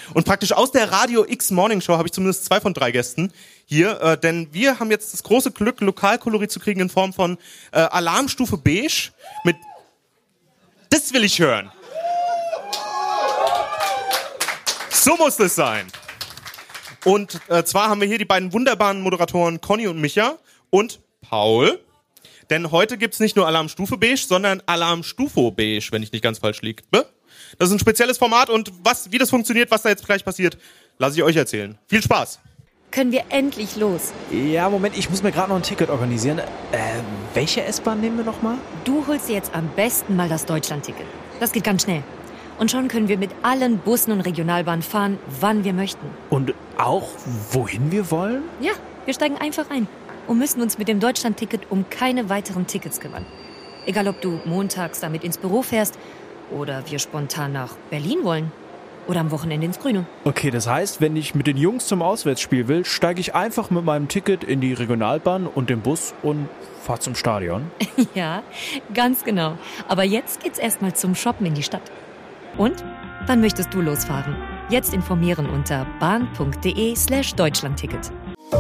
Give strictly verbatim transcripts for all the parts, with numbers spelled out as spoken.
Und praktisch aus der Radio X Morning Show habe ich zumindest zwei von drei Gästen hier, äh, denn wir haben jetzt das große Glück, Lokalkolorit zu kriegen in Form von äh, Alarmstufe Beige mit... Das will ich hören. So muss das sein. Und äh, zwar haben wir hier die beiden wunderbaren Moderatoren Conny und Micha und Paul. Denn heute gibt's nicht nur Alarmstufe Beige, sondern Alarmstufo Beige, wenn ich nicht ganz falsch liege. Das ist ein spezielles Format und was, wie das funktioniert, was da jetzt gleich passiert, lasse ich euch erzählen. Viel Spaß! Können wir endlich los? Ja, Moment, ich muss mir gerade noch ein Ticket organisieren. Äh, welche S-Bahn nehmen wir nochmal? Du holst dir jetzt am besten mal das Deutschland-Ticket. Das geht ganz schnell. Und schon können wir mit allen Bussen und Regionalbahnen fahren, wann wir möchten. Und auch, wohin wir wollen? Ja, wir steigen einfach ein und müssen uns mit dem Deutschland-Ticket um keine weiteren Tickets kümmern. Egal, ob du montags damit ins Büro fährst oder wir spontan nach Berlin wollen oder am Wochenende ins Grüne. Okay, das heißt, wenn ich mit den Jungs zum Auswärtsspiel will, steige ich einfach mit meinem Ticket in die Regionalbahn und den Bus und fahre zum Stadion. Ja, ganz genau. Aber jetzt geht's erstmal zum Shoppen in die Stadt. Und? Wann möchtest du losfahren? Jetzt informieren unter bahn.de slash Deutschlandticket.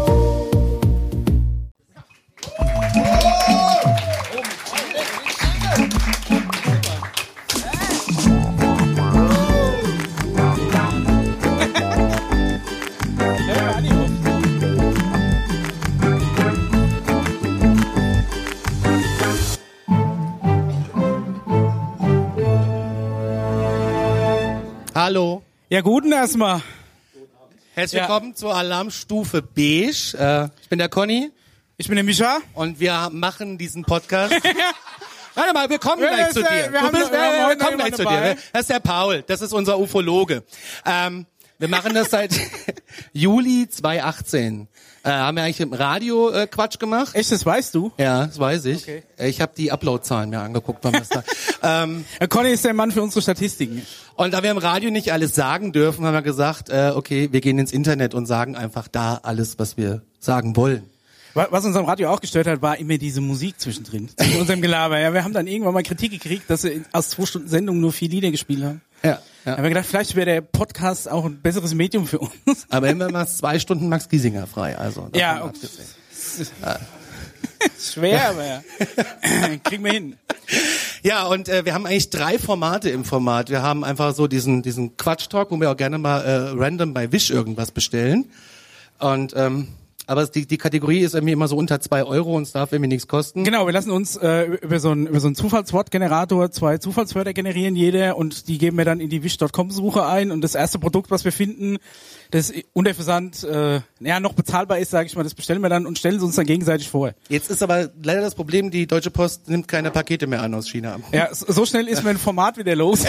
Hallo. Ja, guten erstmal. Herzlich willkommen ja. zur Alarmstufe Beige. Äh, ich bin der Conny. Ich bin der Micha. Und wir machen diesen Podcast. Warte mal, wir kommen ja, gleich zu der, dir. Wir, du haben, bist, wir, äh, haben wir kommen gleich zu dir. Das ist der Paul. Das ist unser Ufologe. Ähm, wir machen das seit Juli zweitausendachtzehn. Äh, haben wir eigentlich im Radio äh, Quatsch gemacht? Echt, das weißt du? Ja, das weiß ich. Okay. Ich habe die Upload-Zahlen mir angeguckt. Wann das da. ähm, Herr Conny ist der Mann für unsere Statistiken. Und da wir im Radio nicht alles sagen dürfen, haben wir gesagt, äh, okay, wir gehen ins Internet und sagen einfach da alles, was wir sagen wollen. Was uns am Radio auch gestört hat, war immer diese Musik zwischendrin, in unserem Gelaber. Ja, wir haben dann irgendwann mal Kritik gekriegt, dass wir aus zwei Stunden Sendung nur vier Lieder gespielt haben. Ja, ja. Da haben wir gedacht, vielleicht wäre der Podcast auch ein besseres Medium für uns. Aber immer mal zwei Stunden Max Giesinger frei, also. Ja, okay. Ja. Schwer, aber ja. Kriegen wir hin. Ja, und äh, wir haben eigentlich drei Formate im Format. Wir haben einfach so diesen diesen Quatsch-Talk, wo wir auch gerne mal äh, random bei Wish irgendwas bestellen. Und ähm, aber die, die Kategorie ist irgendwie immer so unter zwei Euro und es darf irgendwie nichts kosten. Genau, wir lassen uns äh, über so einen über so einen Zufallswortgenerator zwei Zufallswörter generieren jeder und die geben wir dann in die wish Punkt com Suche ein und das erste Produkt, was wir finden, das unter Versand äh, ja noch bezahlbar ist, sage ich mal, das bestellen wir dann und stellen es uns dann gegenseitig vor. Jetzt ist aber leider das Problem, die Deutsche Post nimmt keine Pakete mehr an aus China. Ja, so schnell ist mein Format wieder los.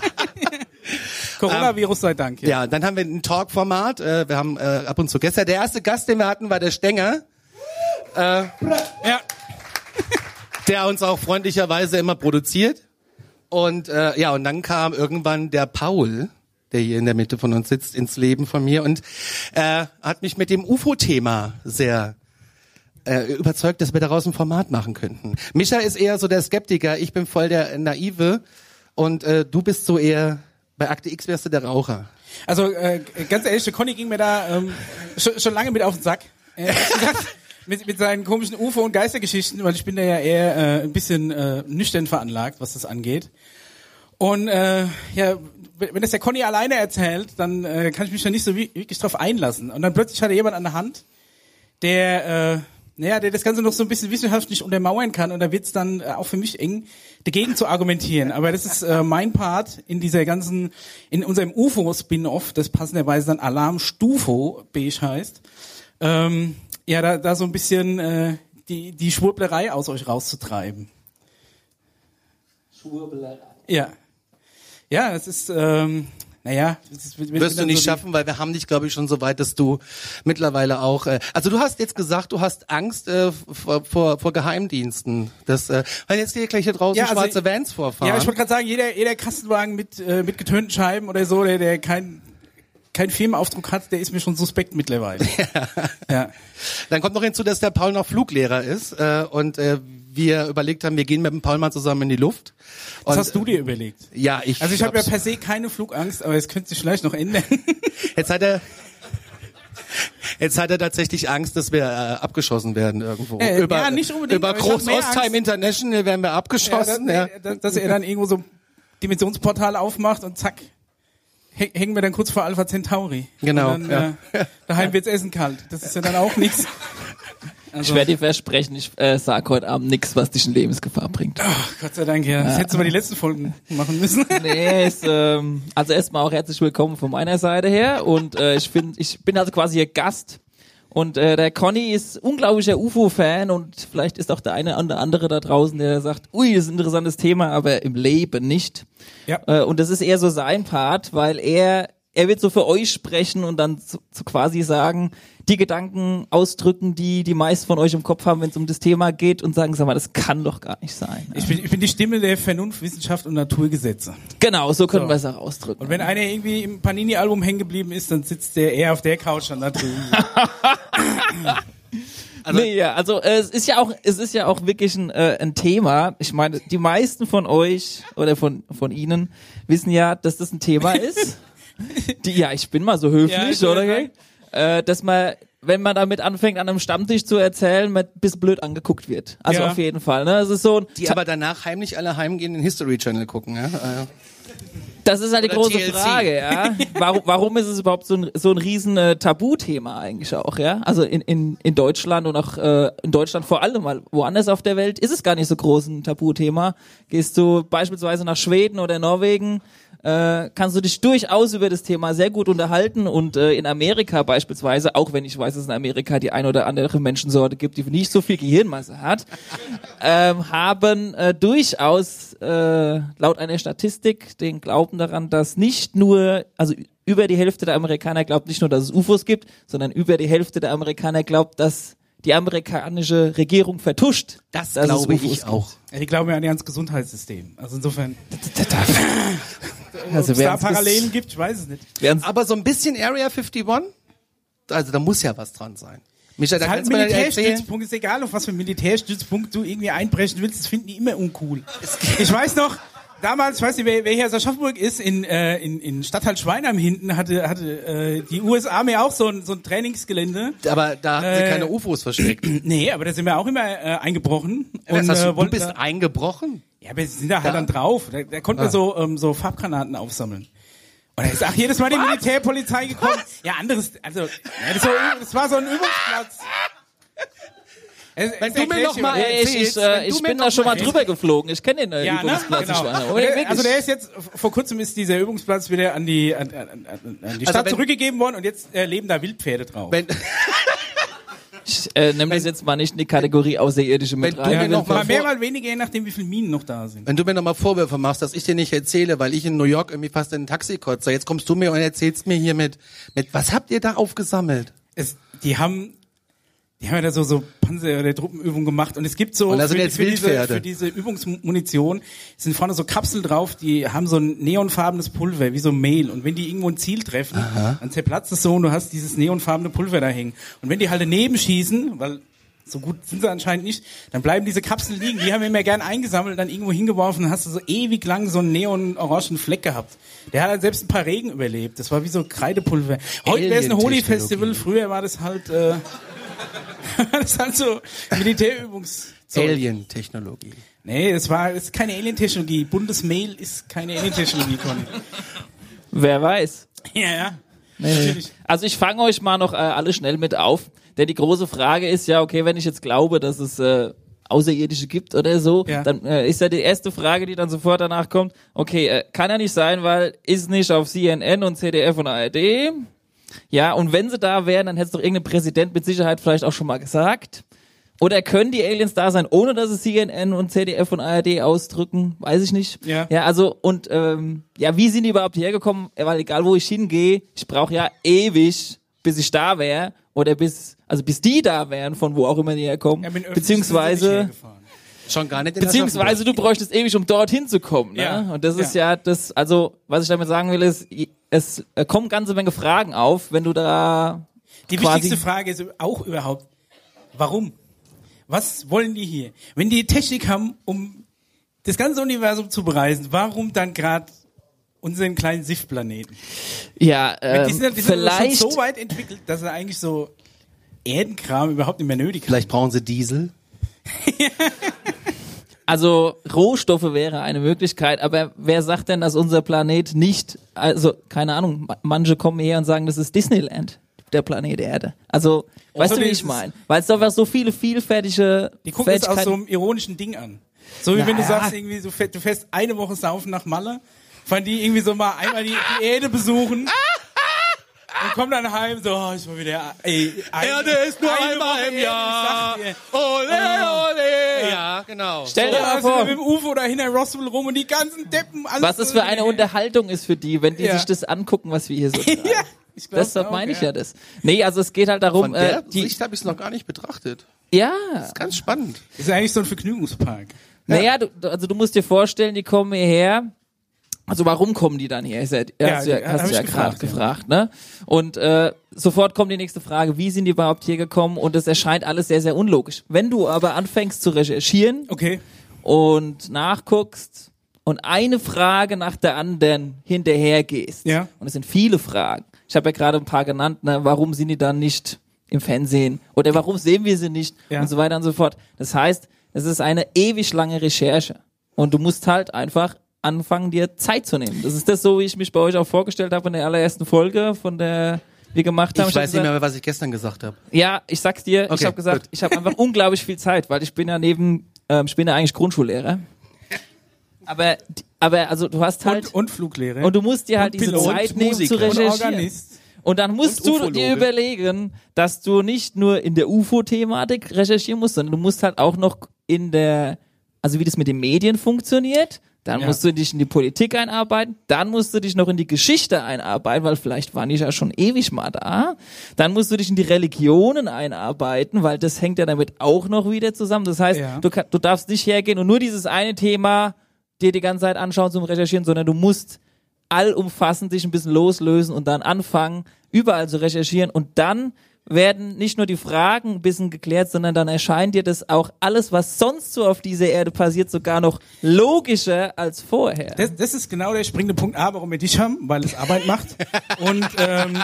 Coronavirus sei Dank. Ja. ja, dann haben wir ein Talk-Format. Äh, wir haben äh, ab und zu Gäste. Der erste Gast, den wir hatten, war der Stenger. Äh, ja. Der uns auch freundlicherweise immer produziert. Und äh, ja, und dann kam irgendwann der Paul, der hier in der Mitte von uns sitzt, ins Leben von mir und äh, hat mich mit dem U F O-Thema sehr äh, überzeugt, dass wir daraus ein Format machen könnten. Micha ist eher so der Skeptiker, ich bin voll der Naive und äh, du bist so eher... Bei Akte X wärst du der Raucher. Also äh, ganz ehrlich, der Conny ging mir da ähm, schon, schon lange mit auf den Sack. Äh, gesagt, mit, mit seinen komischen U F O- und Geistergeschichten, weil ich bin da ja eher äh, ein bisschen äh, nüchtern veranlagt, was das angeht. Und äh, ja, wenn das der Conny alleine erzählt, dann äh, kann ich mich da nicht so wirklich drauf einlassen. Und dann plötzlich hat er jemand an der Hand, der... Äh, Naja, der das Ganze noch so ein bisschen wissenschaftlich untermauern kann und da wird's dann äh, auch für mich eng, dagegen zu argumentieren. Aber das ist äh, mein Part in dieser ganzen, in unserem U F O-Spin-Off, das passenderweise dann Alarmstufo Beige heißt. Ähm, ja, da, da so ein bisschen äh, die, die Schwurblerei aus euch rauszutreiben. Schwurblerei? Ja. Ja, das ist... Ähm, Naja, das wird, wirst du nicht so schaffen, weil wir haben dich, glaube ich, schon so weit, dass du mittlerweile auch. Äh, also du hast jetzt gesagt, du hast Angst äh, vor, vor, vor Geheimdiensten. Das, äh, weil jetzt hier gleich hier draußen ja, also schwarze Vans vorfahren. Ja, ich wollte gerade sagen, jeder, jeder Kastenwagen mit äh, mit getönten Scheiben oder so, der, der kein keinen Firmenaufdruck hat, der ist mir schon suspekt mittlerweile. Ja. Ja. Dann kommt noch hinzu, dass der Paul noch Fluglehrer ist äh, und äh, wir überlegt haben, wir gehen mit dem Paul mal zusammen in die Luft. Was und, hast du dir überlegt? Ja, ich. Also ich habe ja per se keine Flugangst, aber es könnte sich vielleicht noch ändern. Jetzt hat er... Jetzt hat er tatsächlich Angst, dass wir äh, abgeschossen werden irgendwo. Äh, über ja, nicht unbedingt, über aber ich hab mehr Groß-Ostheim Angst. International werden wir abgeschossen. Ja, Ja, dass, dass, dass er dann irgendwo so ein Dimensionsportal aufmacht und zack, häng- hängen wir dann kurz vor Alpha Centauri. Genau, Und dann, ja. äh, daheim wird's Essen kalt. Das ist ja dann auch nichts. Also, Ich werde dir versprechen, ich äh, sag heute Abend nichts, was dich in Lebensgefahr bringt. ach, Gott sei Dank, ja. Das hättest du mal die letzten Folgen machen müssen. Nee, ist, ähm, also erstmal auch herzlich willkommen von meiner Seite her und äh, ich finde, ich bin also quasi hier Gast und äh, der Conny ist unglaublicher U F O-Fan und vielleicht ist auch der eine oder andere da draußen, der sagt, ui, das ist ein interessantes Thema, aber im Leben nicht. Ja. Äh, und das ist eher so sein Part, weil er er wird so für euch sprechen und dann so, so quasi sagen, die Gedanken ausdrücken, die die meisten von euch im Kopf haben, wenn es um das Thema geht und sagen, sag mal, das kann doch gar nicht sein. Ich bin, ich bin die Stimme der Vernunft, Wissenschaft und Naturgesetze. Genau, so können So. wir es auch ausdrücken. Und wenn einer irgendwie im Panini-Album hängen geblieben ist, dann sitzt der eher auf der Couch dann da drüben. Also, nee, ja, also äh, es ist ja auch, es ist ja auch wirklich ein, äh, ein Thema. Ich meine, die meisten von euch oder von von Ihnen wissen ja, dass das ein Thema ist. Die, ja, ich bin mal so höflich, Ja, ich oder? will Äh, dass man, wenn man damit anfängt, an einem Stammtisch zu erzählen, man ein bisschen blöd angeguckt wird. Also Ja. auf jeden Fall. Ne? Es ist so ein, die aber danach heimlich alle heimgehen, den History Channel gucken. Ja? Äh, das ist halt die Oder große T L C. Frage, ja. Warum, warum ist es überhaupt so ein, so ein riesen äh, Tabuthema eigentlich auch, ja? Also in, in, in Deutschland und auch äh, in Deutschland vor allem, weil woanders auf der Welt ist es gar nicht so groß ein Tabuthema. Gehst du beispielsweise nach Schweden oder Norwegen, äh, kannst du dich durchaus über das Thema sehr gut unterhalten und äh, in Amerika beispielsweise, auch wenn ich weiß, dass es in Amerika die ein oder andere Menschensorte gibt, die nicht so viel Gehirnmasse hat, ähm, haben äh, durchaus äh, laut einer Statistik den Glauben daran, dass nicht nur, also über die Hälfte der Amerikaner glaubt nicht nur, dass es U F Os gibt, sondern über die Hälfte der Amerikaner glaubt, dass die amerikanische Regierung vertuscht. das dass es glaube U F Os ich gibt. auch. Ja, die glauben ja an das Gesundheitssystem. Also insofern, Also ob es da wären's Parallelen bis- gibt, ich weiß es nicht. wären's- Aber so ein bisschen Area einundfünfzig? Also da muss ja was dran sein. Micha, da Das ist halt kannst ein du mir erzählen. Militärstützpunkt, ist egal, auf was für einen Militärstützpunkt du irgendwie einbrechen willst, das finden die immer uncool. Ich weiß noch, damals, ich weiß nicht, wer, wer hier aus Aschaffenburg ist, in, äh, in, in Stadtteil Schweinheim hinten hatte, hatte äh, die U S Army auch so ein, so ein Trainingsgelände. Aber da hatten sie Äh, keine U F Os versteckt. Nee, aber da sind wir auch immer äh, eingebrochen. Was hast du, äh, du wollten bist da, eingebrochen? ja, wir sind da halt Da? dann drauf. Da, da konnten wir Ah. so, ähm, so Farbgranaten aufsammeln. Und da ist auch jedes Mal die Militärpolizei gekommen. Ja, anderes, also, ja, das, war, das war so ein Übungsplatz. Es- Wenn es du mir erklärt noch sich mal immer. Ja, ich, erzählst, ich, wenn äh, du ich mir bin noch da schon mal mal drüber geflogen. Ich kenne den äh, Ja, ne? Übungsplatz Genau. in Schweine. Und der, also der ist jetzt, vor kurzem ist dieser Übungsplatz wieder an die, an, an, an an die Also Stadt wenn- zurückgegeben worden und jetzt äh, leben da Wildpferde drauf. Wenn, Ich äh, nehme das jetzt mal nicht in die Kategorie Außerirdische mit Wenn rein. du mir ja, noch mal mal mehr, vor- mal weniger, je nachdem, wie viele Minen noch da sind. wenn du mir noch mal Vorwürfe machst, dass ich dir nicht erzähle, weil ich in New York irgendwie fast in ein Taxi kotze. Jetzt kommst du mir und erzählst mir hier mit, mit was habt ihr da aufgesammelt? Es, die haben, die haben ja da so, so Panzer- oder Truppenübungen gemacht und es gibt so, Und da sind für, jetzt für, diese, Wildpferde. für diese Übungsmunition sind vorne so Kapseln drauf, die haben so ein neonfarbenes Pulver, wie so Mehl. Und wenn die irgendwo ein Ziel treffen, dann zerplatzt es so und du hast dieses neonfarbene Pulver da hängen. Und wenn die halt daneben schießen, weil so gut sind sie anscheinend nicht, dann bleiben diese Kapseln liegen. Die haben wir immer gern eingesammelt, dann irgendwo hingeworfen, dann hast du so ewig lang so einen neon-orangen Fleck gehabt. Der hat halt selbst ein paar Regen überlebt. Das war wie so Kreidepulver. Heute wäre es ein Holi-Festival, früher war das halt, äh, das ist halt so Militärübungs... Alien-Technologie. Nee, das war, das ist keine Alien-Technologie. Bundesmail ist keine Alien-Technologie, Conny. Wer weiß. Ja, ja. Nee, nee. Natürlich. Also ich fange euch mal noch äh, alle schnell mit auf, denn die große Frage ist ja, okay, wenn ich jetzt glaube, dass es äh, Außerirdische gibt oder so, Ja. dann äh, ist ja die erste Frage, die dann sofort danach kommt, okay, äh, kann ja nicht sein, weil ist nicht auf C N N und Z D F und A R D. Ja, und wenn sie da wären, dann hätte es doch irgendein Präsident mit Sicherheit vielleicht auch schon mal gesagt. Oder können die Aliens da sein, ohne dass es C N N und Z D F und A R D ausdrücken? Weiß ich nicht. Ja. Ja, also, und ähm, ja, wie sind die überhaupt hergekommen? Weil egal, wo ich hingehe, ich brauche ja ewig, bis ich da wäre. Oder bis, also bis die da wären, von wo auch immer die herkommen. Ja, mit den Öffentlichen sind sie Beziehungsweise, nicht hergefahren. Schon gar nicht in Beziehungsweise du bräuchtest ewig, um dorthin zu kommen. Ne? Ja. Und das ist ja. ja das, also was ich damit sagen will, ist, es kommen ganze Menge Fragen auf, wenn du da Die quasi wichtigste Frage ist auch überhaupt, warum? Was wollen die hier? Wenn die Technik haben, um das ganze Universum zu bereisen, warum dann gerade unseren kleinen Siff-Planeten? Ja, ähm, die sind, die sind vielleicht schon so weit entwickelt, dass er eigentlich so Erdenkram überhaupt nicht mehr nötig hat. Vielleicht brauchen sie Diesel. Also Rohstoffe wäre eine Möglichkeit, aber wer sagt denn, dass unser Planet nicht, also keine Ahnung, manche kommen her und sagen, das ist Disneyland, der Planet Erde. Also, weißt du, wie ich meine? Weil es einfach so viele vielfältige Die gucken es aus Fertigkeiten- so einem ironischen Ding an. So wie wenn du sagst, irgendwie, du fährst, du fährst eine Woche saufen nach Malle, fahren die irgendwie so mal einmal die, die Erde besuchen und kommen dann heim, so, oh, ich war wieder, ey, ein, Erde ist nur eine einmal Woche im Erde, Jahr. ich sag dir. Ole, ole. Ja, genau. Stell dir Da mal sind wir vor, mit dem U F O da hinter Roswell rum und die ganzen Deppen, alles was es für eine Unterhaltung ist für die, wenn die Ja. sich das angucken, was wir hier so treiben. Ja, ich glaub Deshalb auch, meine ich ja. ja das. Nee, also es geht halt darum, Von der äh, die, Sicht habe ich es noch gar nicht betrachtet. ja, Ganz spannend. Ist ja eigentlich so ein Vergnügungspark. naja, du, also du musst dir vorstellen, die kommen hierher. Also warum kommen die dann her? Ist ja, Ja, hast du ja, ja, hast hab du ja ich gerade gefragt, ja. gefragt, ne? Und äh, sofort kommt die nächste Frage, wie sind die überhaupt hier gekommen? Und es erscheint alles sehr, sehr unlogisch. Wenn du aber anfängst zu recherchieren Okay. und nachguckst und eine Frage nach der anderen hinterher gehst, Ja. und es sind viele Fragen. Ich habe ja gerade ein paar genannt, ne? Warum sind die dann nicht im Fernsehen? Oder warum sehen wir sie nicht? Ja. Und so weiter und so fort. Das heißt, es ist eine ewig lange Recherche. Und du musst halt einfach anfangen, dir Zeit zu nehmen. Das ist das so, wie ich mich bei euch auch vorgestellt habe in der allerersten Folge, von der wir gemacht haben. Ich hab weiß nicht gesagt, mehr, was ich gestern gesagt habe. ja, ich sag's dir, ich Okay, habe gesagt, gut. ich habe einfach unglaublich viel Zeit, weil ich bin ja neben, ähm, ich bin ja eigentlich Grundschullehrer. Aber, aber also du hast halt Und, und Fluglehrer. und du musst dir halt und diese Pilot Zeit und nehmen Musiker zu und recherchieren. Organist. Und dann musst Und du Ufologe. dir überlegen, dass du nicht nur in der U F O-Thematik recherchieren musst, sondern du musst halt auch noch in der, also wie das mit den Medien funktioniert. Dann Ja. musst du dich in die Politik einarbeiten, dann musst du dich noch in die Geschichte einarbeiten, weil vielleicht waren die ja schon ewig mal da. Dann musst du dich in die Religionen einarbeiten, weil das hängt ja damit auch noch wieder zusammen. Das heißt, Ja. du, kann, du darfst nicht hergehen und nur dieses eine Thema dir die ganze Zeit anschauen zum Recherchieren, sondern du musst allumfassend dich ein bisschen loslösen und dann anfangen, überall zu recherchieren und dann werden nicht nur die Fragen ein bisschen geklärt, sondern dann erscheint dir das auch alles, was sonst so auf dieser Erde passiert, sogar noch logischer als vorher. Das, das ist genau der springende Punkt A, warum wir dich haben, weil es Arbeit macht. Und ähm,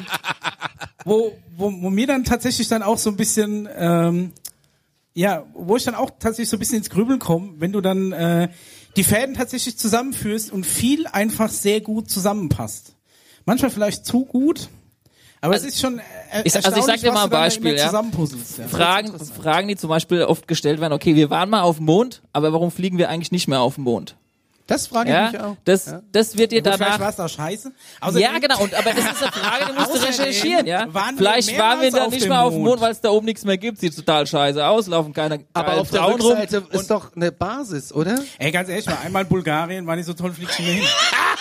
wo, wo, wo mir dann tatsächlich dann auch so ein bisschen, ähm, ja, wo ich dann auch tatsächlich so ein bisschen ins Grübeln komme, wenn du dann äh, die Fäden tatsächlich zusammenführst und viel einfach sehr gut zusammenpasst. Manchmal vielleicht zu gut, aber Also, es ist schon äh, ich- also ich sag dir erstaunlich, mal was ein du dann Beispiel, immer ja. zusammenpuzzelst, ja. Fragen, Fragen, die zum Beispiel oft gestellt werden, okay, wir waren mal auf dem Mond, aber warum fliegen wir eigentlich nicht mehr auf dem Mond? Das frage ich mich Ja, auch. das, das wird dir Gut, vielleicht danach... war es auch scheiße. Ja, Außerdem- genau, und, aber das ist eine Frage, die musst du Außerdem recherchieren, ja. waren wir Vielleicht waren wir mehrmals dann auf nicht dem mehr auf dem Mond. Mond, weil es da oben nichts mehr gibt, sieht total scheiße aus, laufen keine Aber geilen auf der Frauen rum. Rückseite ist doch eine Basis, oder? Ey, ganz ehrlich, mal einmal in Bulgarien war nicht so toll, fliegst du mir hin.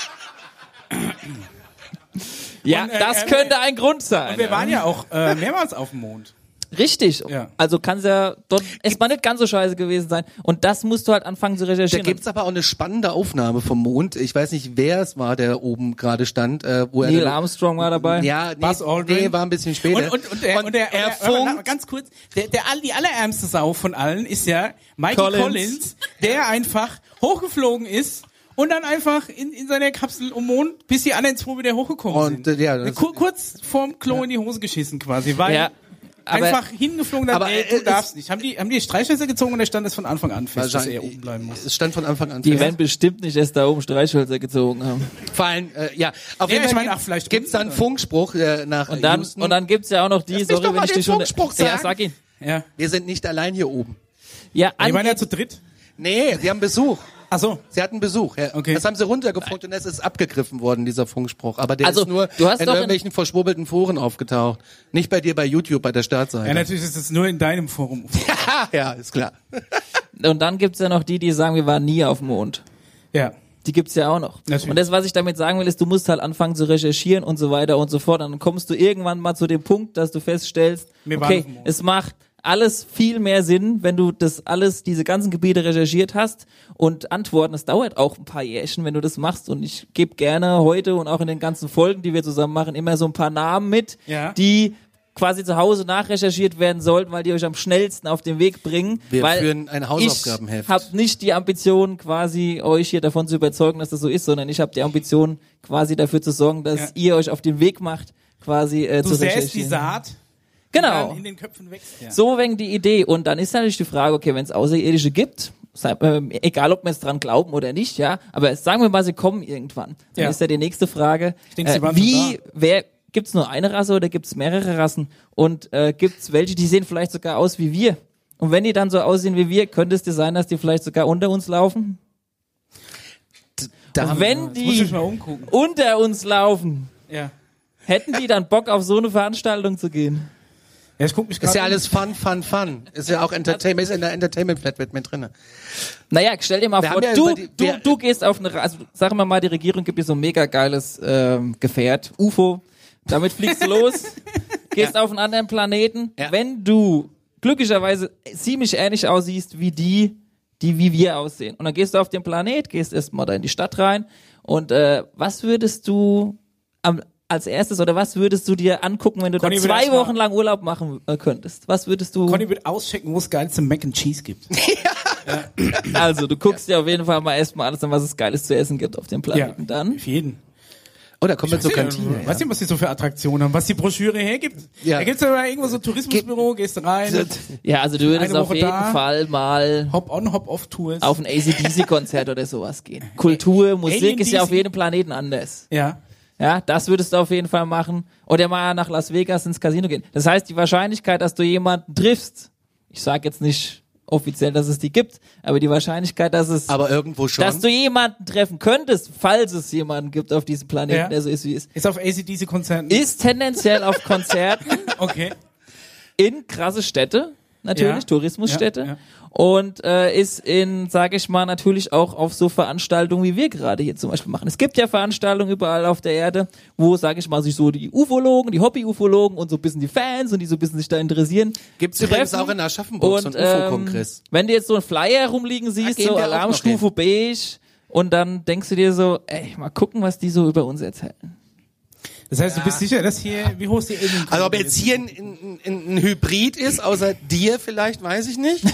Ja, Und, äh, das äh, könnte ein Grund sein. Und wir ja. waren ja auch äh, mehrmals auf dem Mond. Richtig. Ja. Also kann es ja dort erstmal nicht ganz so scheiße gewesen sein. Und das musst du halt anfangen zu Da recherchieren. gibt's aber auch eine spannende Aufnahme vom Mond. Ich weiß nicht, wer es war, der oben gerade stand. Äh, wo Neil er Armstrong war dabei. Ja, nee, Buzz Aldrin. nee, war ein bisschen später. Und, und, und, der, und, der, er und der, warte mal, funkt. ganz kurz, der, der, all- die allerärmste Sau von allen ist ja Michael Collins. Collins, der einfach hochgeflogen ist und dann einfach in, in seiner Kapsel um Mond, bis die anderen zwei wieder hochgekommen Und, sind. äh, ja, das- Kur kurz vorm Klo in die Hose geschissen quasi, weil Ja, aber- einfach hingeflogen hat, aber, ey, äh, du es- darfst nicht. Haben die, haben die Streichhölzer gezogen und da stand das von Anfang an fest, dass er Wahrscheinlich- oben bleiben muss. Es stand von Anfang an Die fest. werden bestimmt nicht erst da oben Streichhölzer gezogen haben. Vor allem, äh, ja, auf Ja, jeden ich Fall meine, gibt- ach, vielleicht gibt's da einen unten. Funkspruch äh, nach Und dann, Houston. und dann gibt's ja auch noch die, Lass mich sorry, doch wenn mal ich den dich schon... Funkspruch Ja, sagen. sag ihn. Ja. Wir sind nicht allein hier oben. Ja, Die waren ja ange- zu dritt. Nee, sie haben Besuch. Ach so. Sie hatten Besuch. Ja. Okay. Das haben sie runtergefunkt und es ist abgegriffen worden, dieser Funkspruch. Aber der Also, ist nur du hast in doch in- irgendwelchen verschwurbelten Foren aufgetaucht. Nicht bei dir bei YouTube, bei der Startseite. Ja, natürlich ist es nur in deinem Forum. ja, ist klar. und dann gibt's ja noch die, die sagen, wir waren nie auf dem Mond. Ja. Die gibt's ja auch noch. Natürlich. Und das, was ich damit sagen will, ist, du musst halt anfangen zu recherchieren und so weiter und so fort. Und dann kommst du irgendwann mal zu dem Punkt, dass du feststellst, Wir waren okay, auf dem Mond. es macht alles viel mehr Sinn, wenn du das alles, diese ganzen Gebiete recherchiert hast und Antworten. Es dauert auch ein paar Jährchen, wenn du das machst. Und ich gebe gerne heute und auch in den ganzen Folgen, die wir zusammen machen, immer so ein paar Namen mit, Ja. die quasi zu Hause nachrecherchiert werden sollten, weil die euch am schnellsten auf den Weg bringen. Wir weil führen ein Hausaufgabenheft. Ich habe nicht die Ambition, quasi euch hier davon zu überzeugen, dass das so ist, sondern ich habe die Ambition, quasi dafür zu sorgen, dass Ja. ihr euch auf den Weg macht, quasi äh, Du zu säst recherchieren. die Saat, die Genau. dann in den Köpfen wächst. Ja. So wegen die Idee. Und dann ist natürlich die Frage, okay, wenn es Außerirdische gibt, sei, äh, egal ob wir jetzt dran glauben oder nicht, ja, aber sagen wir mal, sie kommen irgendwann. Dann Ja. ist ja die nächste Frage, Ich denke, sie äh, waren schon wie, wer, gibt's nur eine Rasse oder gibt's mehrere Rassen? Und äh, gibt's welche, die sehen vielleicht sogar aus wie wir? Und wenn die dann so aussehen wie wir, könnte es dir sein, dass die vielleicht sogar unter uns laufen? Da Und haben wenn Jetzt muss die ich mal umgucken. unter uns laufen, Ja. hätten die dann Bock auf so eine Veranstaltung zu gehen? Ja, ich guck mich ist gerade ja um. alles Fun, Fun, Fun. Ist ja auch Entertainment, ist in der Entertainment-Flat mit drin. Naja, stell dir mal Wir vor, haben ja du, über die- du, wir- du gehst auf eine, Ra- also sagen wir mal, die Regierung gibt dir so ein mega geiles ähm, Gefährt, U F O, damit fliegst du los, gehst auf einen anderen Planeten. Ja. Wenn du glücklicherweise ziemlich ähnlich aussiehst wie die, die wie wir aussehen. Und dann gehst du auf den Planet, gehst erstmal da in die Stadt rein und äh, was würdest du am als erstes oder was würdest du dir angucken, wenn du Conny da würde zwei erst mal- Wochen lang Urlaub machen äh, könntest? Was würdest du? Conny wird auschecken, wo es geilste Mac and Cheese gibt. Also, du guckst dir auf jeden Fall mal erstmal alles an, was es Geiles zu essen gibt auf dem Planeten. Dann. Auf jeden. Oh, da kommen wir zur Weiß nicht, Kantine. Weiß nicht, was die so für Attraktionen haben, was die Broschüre hergibt. Ja. Da gibt's ja irgendwo so ein Tourismusbüro, gehst du rein, Ja, also du würdest Eine auf Woche jeden da. Fall mal Hop-on, Hop-off-Tours. auf ein A C D C-Konzert oder sowas gehen. Kultur, Musik Alien ist ja D auf C. jedem Planeten anders. Ja. Ja, das würdest du auf jeden Fall machen. Oder mal nach Las Vegas ins Casino gehen. Das heißt, die Wahrscheinlichkeit, dass du jemanden triffst, ich sag jetzt nicht offiziell, dass es die gibt, aber die Wahrscheinlichkeit, dass es, Aber irgendwo schon. dass du jemanden treffen könntest, falls es jemanden gibt auf diesem Planeten, Ja. der so ist wie es, Ist auf A C D C-Konzerten. ist tendenziell auf Konzerten Okay. in krasse Städte, natürlich, Ja. Tourismusstädte. Ja, ja. Und äh, ist in, sage ich mal, natürlich auch auf so Veranstaltungen, wie wir gerade hier zum Beispiel machen. Es gibt ja Veranstaltungen überall auf der Erde, wo, sage ich mal, sich so die Ufologen, die Hobby-Ufologen und so ein bisschen die Fans und die so ein bisschen sich da interessieren. Gibt's treffen. übrigens auch in Aschaffenburg so Und, einen U F O-Kongress. Ähm, wenn du jetzt so einen Flyer rumliegen siehst, gehen so wir auch noch Alarmstufe beige, und dann denkst du dir so, ey, mal gucken, was die so über uns erzählen. Das heißt, du bist sicher, dass hier, wie hoch ist die Alien? Also ob jetzt hier ein, ein, ein, ein Hybrid ist, außer dir vielleicht, weiß ich nicht.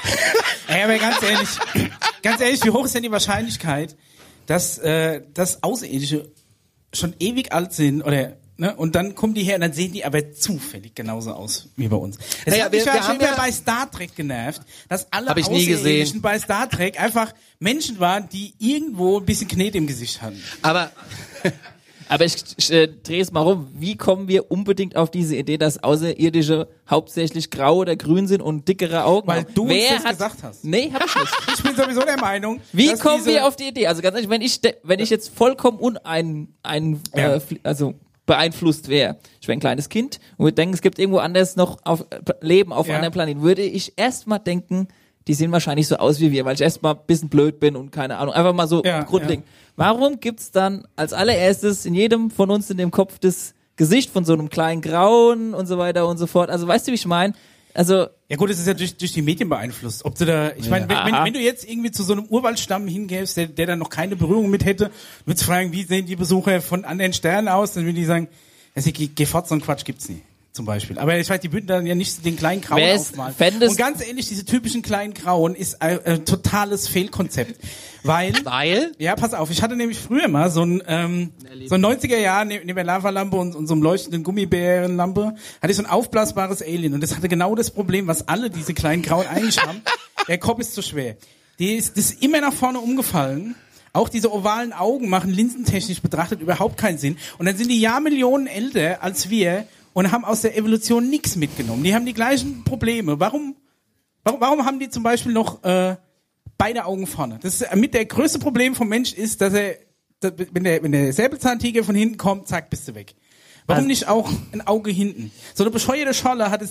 Ey, aber ganz ehrlich, ganz ehrlich, wie hoch ist denn die Wahrscheinlichkeit, dass, äh, dass Außerirdische schon ewig alt sind oder ne, und dann kommen die her und dann sehen die aber zufällig genauso aus wie bei uns. Das Naja, hat mich wir- ja wir schon haben immer ja- bei Star Trek genervt, dass alle Hab ich nie Außerirdischen gesehen. bei Star Trek einfach Menschen waren, die irgendwo ein bisschen Knete im Gesicht hatten. Aber Aber ich, ich äh, drehe es mal rum. Wie kommen wir unbedingt auf diese Idee, dass Außerirdische hauptsächlich grau oder grün sind und dickere Augen Weil haben? du uns Wer das hat, gesagt hast. Nee, hab ich nicht. Ich bin sowieso der Meinung, Wie dass kommen diese, wir auf die Idee? Also ganz ehrlich, wenn ich, de- wenn ich jetzt vollkommen unein, ein, Ja. äh, fl- also beeinflusst wäre, ich wäre ein kleines Kind und würde denken, es gibt irgendwo anders noch auf, äh, Leben auf Ja. anderen Planeten, würde ich erstmal denken, die sehen wahrscheinlich so aus wie wir, weil ich erstmal ein bisschen blöd bin und keine Ahnung, einfach mal so Ja, grundlegend. Warum gibt's dann als allererstes in jedem von uns in dem Kopf das Gesicht von so einem kleinen Grauen und so weiter und so fort? Also weißt du, wie ich meine? Also Ja gut, es ist ja durch, durch die Medien beeinflusst. Ob du da, ich meine, wenn, wenn, Aha. wenn du jetzt irgendwie zu so einem Urwaldstamm hingehst, der, der dann noch keine Berührung mit hätte, würdest du fragen, wie sehen die Besucher von anderen Sternen aus, dann würden die sagen, also, geh, geh fort, so einen Quatsch gibt's nie. Zum Beispiel. Aber ich weiß, die würden dann ja nicht den kleinen Grauen Wer ist- aufmalen. fändest- Und ganz ehrlich, diese typischen kleinen Grauen ist ein, ein totales Fehlkonzept. Weil, weil ja, pass auf, ich hatte nämlich früher mal so ein, ähm, so ein neunziger Jahre neben, neben der Lavalampe und, und so einem leuchtenden Gummibärenlampe, hatte ich so ein aufblasbares Alien und das hatte genau das Problem, was alle diese kleinen Grauen eigentlich haben. Der Kopf ist zu schwer. Die ist, das ist immer nach vorne umgefallen. Auch diese ovalen Augen machen linsentechnisch betrachtet überhaupt keinen Sinn. Und dann sind die Jahrmillionen älter als wir und haben aus der Evolution nichts mitgenommen. Die haben die gleichen Probleme. Warum, warum, warum haben die zum Beispiel noch äh, beide Augen vorne? Das ist mit der größte Problem vom Mensch ist, dass er, dass, wenn der, wenn der Säbelzahntiger von hinten kommt, zack, bist du weg. Warum Also- nicht auch ein Auge hinten? So eine bescheuerte Scholle hat das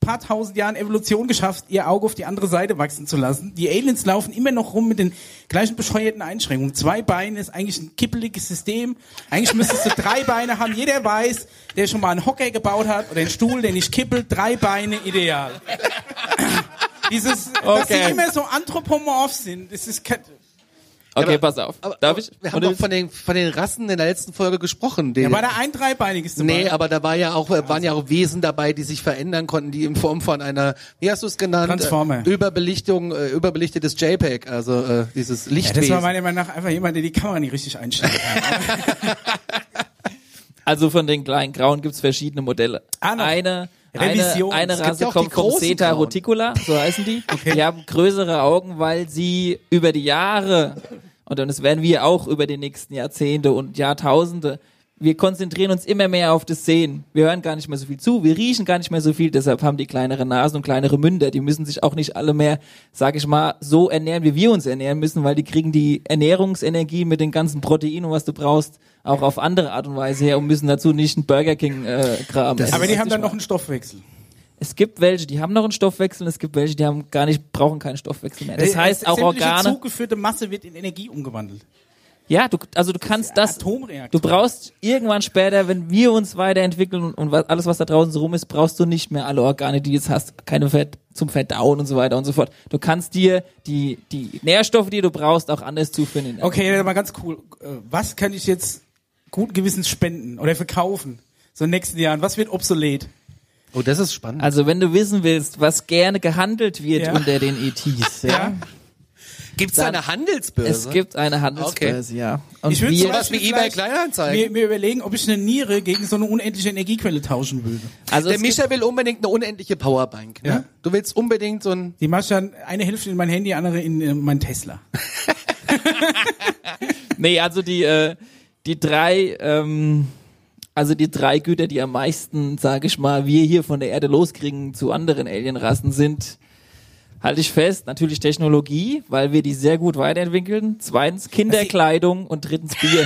paar tausend Jahren Evolution geschafft, ihr Auge auf die andere Seite wachsen zu lassen. Die Aliens laufen immer noch rum mit den gleichen bescheuerten Einschränkungen. Zwei Beine ist eigentlich ein kippeliges System. Eigentlich müsstest du drei Beine haben. Jeder weiß, der schon mal einen Hocker gebaut hat oder einen Stuhl, der nicht kippelt, drei Beine ideal. Dieses, Okay. dass die immer so anthropomorph sind, das ist kein, Okay, aber- pass auf. Aber, Darf aber ich? Wir haben Oder- doch von den, von den Rassen in der letzten Folge gesprochen. Die, ja, war da ein dreibeiniges dabei. nee, aber da war ja auch, waren ja auch Wesen dabei, die sich verändern konnten, die in Form von einer, wie hast du es genannt? Transformer. Äh, Überbelichtung, äh, überbelichtetes JPEG, also äh, dieses Ja, Lichtwesen. das war meiner Meinung nach einfach jemand, der die Kamera nicht richtig einstellt hat. Also von den kleinen Grauen gibt's verschiedene Modelle. Ah, noch. Eine, eine, Revision. eine Es gibt Rasse ja auch die kommt vom großen Theta Grauen. reticula, so heißen die. Die haben größere Augen, weil sie über die Jahre, und dann das werden wir auch über die nächsten Jahrzehnte und Jahrtausende, wir konzentrieren uns immer mehr auf das Sehen. Wir hören gar nicht mehr so viel zu, wir riechen gar nicht mehr so viel, deshalb haben die kleinere Nasen und kleinere Münder. Die müssen sich auch nicht alle mehr, sag ich mal, so ernähren, wie wir uns ernähren müssen, weil die kriegen die Ernährungsenergie mit den ganzen Proteinen, was du brauchst, auch auf andere Art und Weise her und müssen dazu nicht einen Burger King äh, Kram essen. Aber die was haben ich dann mag. noch einen Stoffwechsel. Es gibt welche, die haben noch einen Stoffwechsel, und es gibt welche, die haben gar nicht, brauchen keinen Stoffwechsel mehr. Das Äh, heißt, auch sämtliche Organe. zugeführte Masse wird in Energie umgewandelt. Ja, du, also du kannst das, Atomreaktor. du brauchst irgendwann später, wenn wir uns weiterentwickeln und, und was, alles, was da draußen so rum ist, brauchst du nicht mehr alle Organe, die du jetzt hast, keine Fett zum Verdauen und so weiter und so fort. Du kannst dir die, die Nährstoffe, die du brauchst, auch anders zuführen. Okay, das war ganz cool. Äh, Was kann ich jetzt guten Gewissens spenden oder verkaufen? So in den nächsten Jahren. Was wird obsolet? Oh, das ist spannend. Also wenn du wissen willst, was gerne gehandelt wird Ja. unter den E Ts, ja. Ja. Gibt's da dann- eine Handelsbörse? Es gibt eine Handelsbörse, ja. Und Ich würde wir, zum Sowas Beispiel wie eBay vielleicht Kleinanzeigen. mir, mir überlegen, ob ich eine Niere gegen so eine unendliche Energiequelle tauschen würde. also Der es gibt, Micha will unbedingt eine unendliche Powerbank. Ne? Ja. Du willst unbedingt so ein... Die mache ich dann eine Hälfte in mein Handy, die andere in äh, mein Tesla. nee, also die, äh, die drei, ähm, also die drei Güter, die am meisten, sage ich mal, wir hier von der Erde loskriegen zu anderen Alienrassen sind, halte ich fest, natürlich Technologie, weil wir die sehr gut weiterentwickeln. Zweitens Kinderkleidung und drittens Bier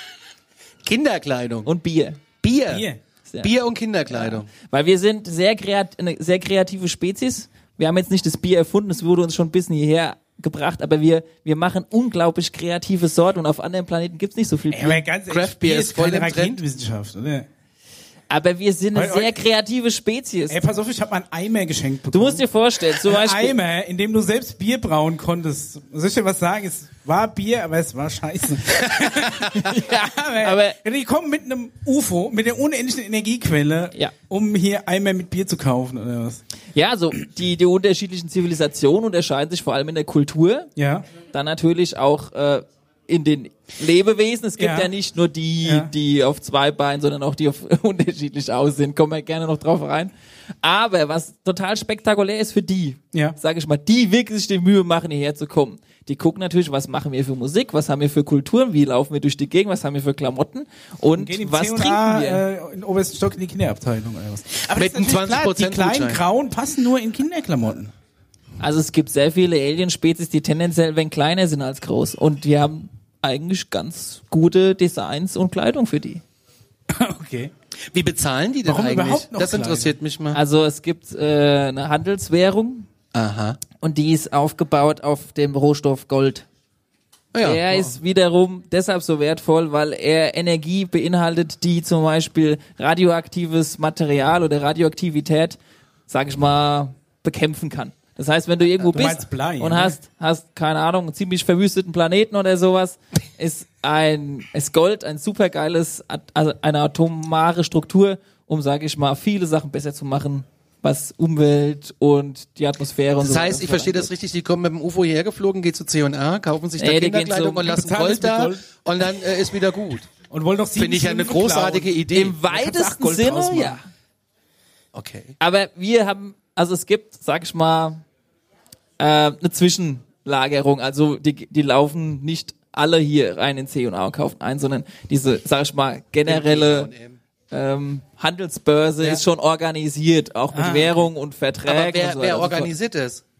Kinderkleidung. und Bier. Bier. Hier. Ja. Bier und Kinderkleidung. Weil wir sind sehr kreat eine sehr kreative Spezies. Wir haben jetzt nicht das Bier erfunden, es wurde uns schon ein bisschen hierher gebracht, aber wir, wir machen unglaublich kreative Sorten und auf anderen Planeten gibt's nicht so viel Ey, Bier. aber ganz ehrlich, Craft Beer Bier ist ist voll keine im Trend. Raketenwissenschaft, oder? Aber wir sind eine Eu- eu- sehr kreative Spezies. Ey, pass auf, ich habe mal einen Eimer geschenkt Du bekommen. musst dir vorstellen, zum Ein Beispiel, Eimer, in dem du selbst Bier brauen konntest. Soll ich dir was sagen? Es war Bier, aber es war scheiße. ja, aber, aber- die kommen mit einem U F O, mit der unendlichen Energiequelle, Ja. um hier Eimer mit Bier zu kaufen, oder was? ja, also die, die unterschiedlichen Zivilisationen unterscheiden sich vor allem in der Kultur, Ja. dann natürlich auch äh, in den Lebewesen. Es gibt ja, Ja. nicht nur die, Ja. die auf zwei Beinen, sondern auch die auf unterschiedlich aussehen. Kommen wir gerne noch drauf rein. Aber was total spektakulär ist für die, Ja. sage ich mal, die wirklich sich die Mühe machen, hierher zu kommen. Die gucken natürlich, was machen wir für Musik, was haben wir für Kulturen, wie laufen wir durch die Gegend, was haben wir für Klamotten und Gehen im was C und trinken A, wir. äh, in obersten Stock in die Kinderabteilung oder was? Aber Mit das ist einem natürlich klar, die zwanzig Prozent kleinen Gutschein. Grauen passen nur in Kinderklamotten. Also es gibt sehr viele Alien-Spezies, die tendenziell wenn kleiner sind als groß und die haben eigentlich ganz gute Designs und Kleidung für die. Okay. Wie bezahlen die denn Warum eigentlich? überhaupt noch Das interessiert mich mal. Also es gibt äh, eine Handelswährung Aha. und die ist aufgebaut auf dem Rohstoff Gold. Ja. Er ist wiederum deshalb so wertvoll, weil er Energie beinhaltet, die zum Beispiel radioaktives Material oder Radioaktivität, sag ich mal, bekämpfen kann. Das heißt, wenn du irgendwo Du bist meinst Blei, und ne? hast, hast, keine Ahnung, einen ziemlich verwüsteten Planeten oder sowas, ist ein, ist Gold ein supergeiles, At- also eine atomare Struktur, um, sag ich mal, viele Sachen besser zu machen, was Umwelt und die Atmosphäre und Das so heißt, weiter ich verstehe das vorangeht. richtig, die kommen mit dem U F O hierher geflogen, gehen zu C und A, kaufen sich da Nee, die gehen Kinderkleidung zum- und lassen bezahlen Gold es mit da Gold. und dann äh, ist wieder gut. Und wollen doch sieben Finde ich ja eine Schlümpfe großartige klauen. Idee. Im kannst du auch weitesten Gold Sinne, draus machen. ja. Okay. Aber wir haben, also es gibt, sag ich mal, äh, eine Zwischenlagerung. Also die, die laufen nicht alle hier rein in C und A und kaufen ein, sondern diese, sag ich mal, generelle ähm, Handelsbörse Ja. ist schon organisiert, auch mit Ah, Währung und Verträgen. Aber und wer, so wer weiter und so organisiert das? fort.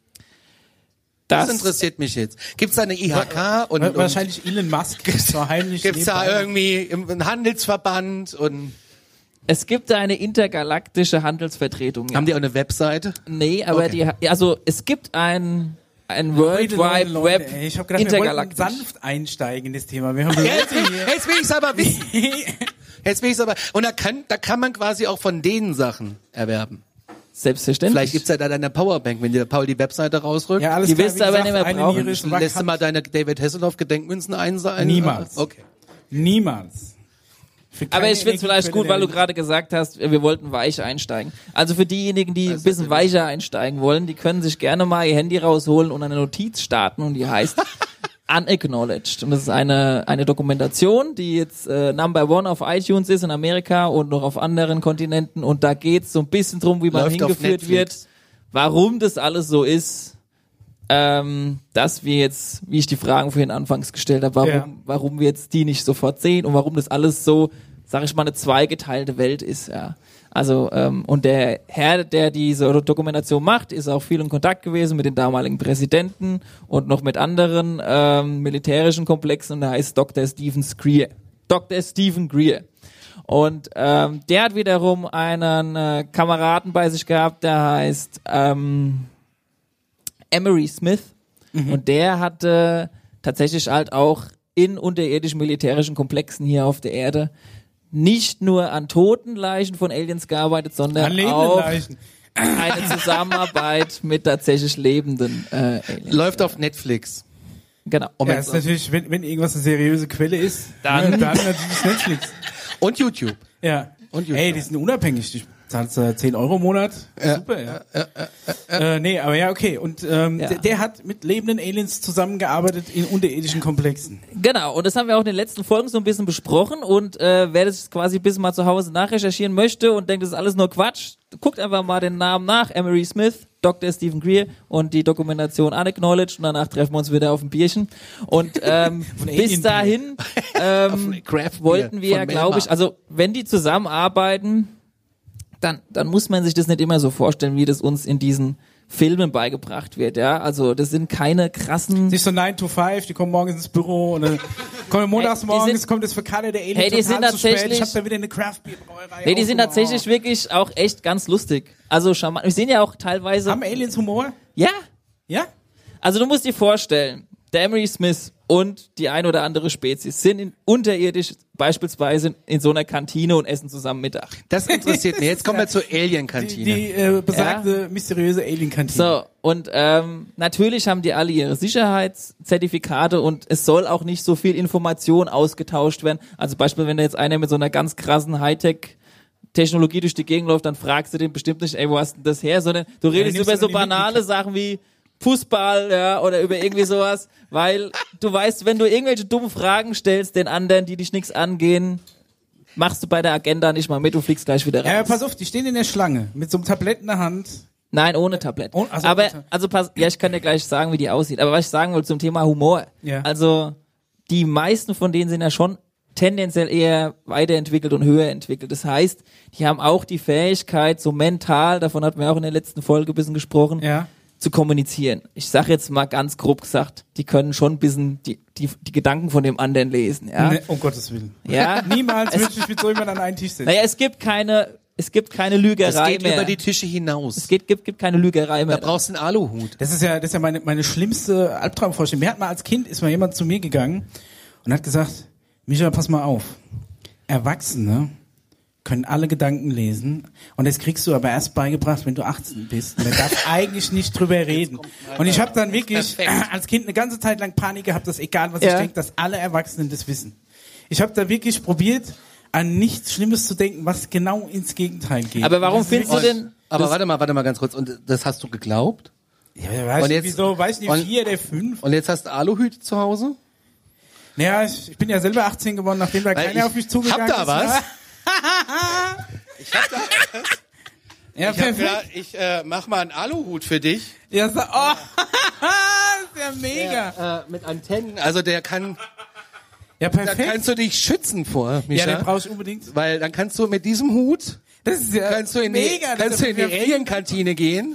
Das, Das, interessiert mich jetzt. Gibt's da eine I H K und, Wa- und Wahrscheinlich Elon Musk so heimlich. gibt's da nebenbei. irgendwie im- einen Handelsverband und Es gibt eine intergalaktische Handelsvertretung. Ja. Haben die auch eine Webseite? Nee, aber Okay. die, also es gibt ein, ein World Leute, Wide Leute, Web Leute, ey, ich hab gedacht, wir wollten intergalaktisch. sanft einsteigen in das Thema. Wir haben Leute Jetzt, hier. jetzt will ich's aber wissen. Jetzt will ich's aber. Und da kann, da kann man quasi auch von denen Sachen erwerben. Selbstverständlich. Vielleicht gibt's ja da deine Powerbank, wenn dir Paul die Webseite rausrückt. Ja, alles Die klar, wirst wie du aber gesagt, nicht mehr eine brauchen. Niere ist Lässt du vakant. mal deine David Hasselhoff Gedenkmünzen einsammeln? Niemals. Okay. Niemals. Für Aber keine ich finde es vielleicht Energiequelle gut, weil du der gerade gesagt hast, wir wollten weich einsteigen. Also für diejenigen, die ein bisschen weicher einsteigen wollen, die können sich gerne mal ihr Handy rausholen und eine Notiz starten und die heißt Unacknowledged. Und das ist eine eine Dokumentation, die jetzt äh, Number One auf iTunes ist in Amerika und noch auf anderen Kontinenten. Und da geht's so ein bisschen drum, wie man Läuft auf hingeführt Netflix. wird, warum das alles so ist. Ähm, dass wir jetzt, wie ich die Fragen vorhin anfangs gestellt habe, warum, Ja. warum wir jetzt die nicht sofort sehen und warum das alles so, sag ich mal, eine zweigeteilte Welt ist, ja. Also, ähm, und der Herr, der diese Dokumentation macht, ist auch viel in Kontakt gewesen mit den damaligen Präsidenten und noch mit anderen ähm, militärischen Komplexen und der heißt Doktor Stephen Greer. Doktor Stephen Greer. Und ähm, der hat wiederum einen äh, Kameraden bei sich gehabt, der heißt ähm, Emery Smith. Mhm. Und der hatte tatsächlich halt auch in unterirdischen militärischen Komplexen hier auf der Erde nicht nur an toten Leichen von Aliens gearbeitet, sondern An lebenden auch Leichen. eine Zusammenarbeit mit tatsächlich lebenden äh, Aliens. Läuft auf Netflix. Genau. Und, Ja, ist natürlich, wenn, wenn irgendwas eine seriöse Quelle ist, Dann- ja, dann natürlich Netflix. und YouTube. Ja. Und YouTube. Ey, die sind unabhängig. Die zahlst äh, zehn Euro im Monat. Super, ja. Äh, nee, aber ja, okay. Und ähm, Ja. der, der hat mit lebenden Aliens zusammengearbeitet in unterirdischen Komplexen. Genau, und das haben wir auch in den letzten Folgen so ein bisschen besprochen und äh, wer das quasi ein bisschen mal zu Hause nachrecherchieren möchte und denkt, das ist alles nur Quatsch, guckt einfach mal den Namen nach, Emery Smith, Doktor Stephen Greer und die Dokumentation Unacknowledged und danach treffen wir uns wieder auf ein Bierchen und ähm, bis Alien dahin ähm, Craft Beer wollten wir von ja, glaube ich, Melba. also wenn die zusammenarbeiten, dann, dann muss man sich das nicht immer so vorstellen, wie das uns in diesen Filmen beigebracht wird, ja, also das sind keine krassen... Nicht so nine to five, die kommen morgens ins Büro und dann kommen montags Hey, die morgens, sind- kommt das für Kalle der Alien Hey, die total sind zu spät. tatsächlich- Ich hab da wieder eine Craft-Bier-Brauerei. Nee, die sind aufgemacht. tatsächlich wirklich auch echt ganz lustig. Also charmant. Wir sehen ja auch teilweise... Haben Aliens Humor? Ja, Ja? also du musst dir vorstellen, der Emery Smith und die ein oder andere Spezies sind in, unterirdisch beispielsweise in so einer Kantine und essen zusammen Mittag. Das interessiert mich. Jetzt kommen wir zur Die, Alien-Kantine. die äh, besagte, mysteriöse Alien-Kantine. So, und ähm, natürlich haben die alle ihre Sicherheitszertifikate und es soll auch nicht so viel Information ausgetauscht werden. Also beispielsweise, wenn da jetzt einer mit so einer ganz krassen Hightech Technologie durch die Gegend läuft, dann fragst du den bestimmt nicht, ey, wo hast denn das her, sondern du redest nimmst über du so dann die banale Mitglied- Sachen wie Fußball, ja, oder über irgendwie sowas, weil du weißt, wenn du irgendwelche dummen Fragen stellst den anderen, die dich nichts angehen, machst du bei der Agenda nicht mal mit, du fliegst gleich wieder raus. Ja, pass auf, die stehen in der Schlange mit so einem Tablett in der Hand. Nein, ohne Tablett. Oh, also aber, ohne- also pass, ja, ich kann dir gleich sagen, wie die aussieht. Aber was ich sagen wollte zum Thema Humor. Ja. Also, die meisten von denen sind ja schon tendenziell eher weiterentwickelt und höher entwickelt. Das heißt, die haben auch die Fähigkeit, so mental, davon hatten wir auch in der letzten Folge ein bisschen gesprochen, Ja. zu kommunizieren. Ich sag jetzt mal ganz grob gesagt, die können schon ein bisschen die, die, die Gedanken von dem anderen lesen, ja. Ne, um Gottes Willen. Ja. Niemals würde ich mich mit so jemandem an einen Tisch setzen. Naja, es gibt keine, es gibt keine Das Lügerei geht mehr. über die Tische hinaus. es geht, gibt, gibt keine Lügerei mehr. Da brauchst du einen Aluhut. Das ist ja, das ist ja meine, meine schlimmste Albtraumvorstellung. Mir hat mal als Kind, ist mal jemand zu mir gegangen und hat gesagt, Micha, pass mal auf. Erwachsene können alle Gedanken lesen und das kriegst du aber erst beigebracht, wenn du achtzehn bist. Man darf eigentlich nicht drüber reden. Und ich habe dann wirklich Perfekt. als Kind eine ganze Zeit lang Panik gehabt, dass egal was Ja. ich denke, dass alle Erwachsenen das wissen. Ich habe da wirklich probiert, an nichts Schlimmes zu denken, was genau ins Gegenteil geht. Aber warum Das ist findest du wirklich- denn, Aber das- warte mal, warte mal ganz kurz. Und das hast du geglaubt? Ja, weiß Und nicht, jetzt- wieso, weiß nicht, und- vier oder fünf. Und jetzt hast du Aluhüte zu Hause? Naja, ich, ich bin ja selber achtzehn geworden, nachdem da Weil keiner ich auf mich zugegangen hab da ist. was. Ich hab da was. Ja, Ich, hab perfekt. gedacht, ich äh, mach mal einen Aluhut für dich. Ja, so, oh, ist ja mega. Äh, mit Antennen. Also der kann, Ja, da perfekt. kannst du dich schützen vor, Ja, Micha. den brauche ich unbedingt. Weil dann kannst du mit diesem Hut, Das ist ja kannst du in die, mega. das kannst du ist in ja die Alien-Kantine gehen.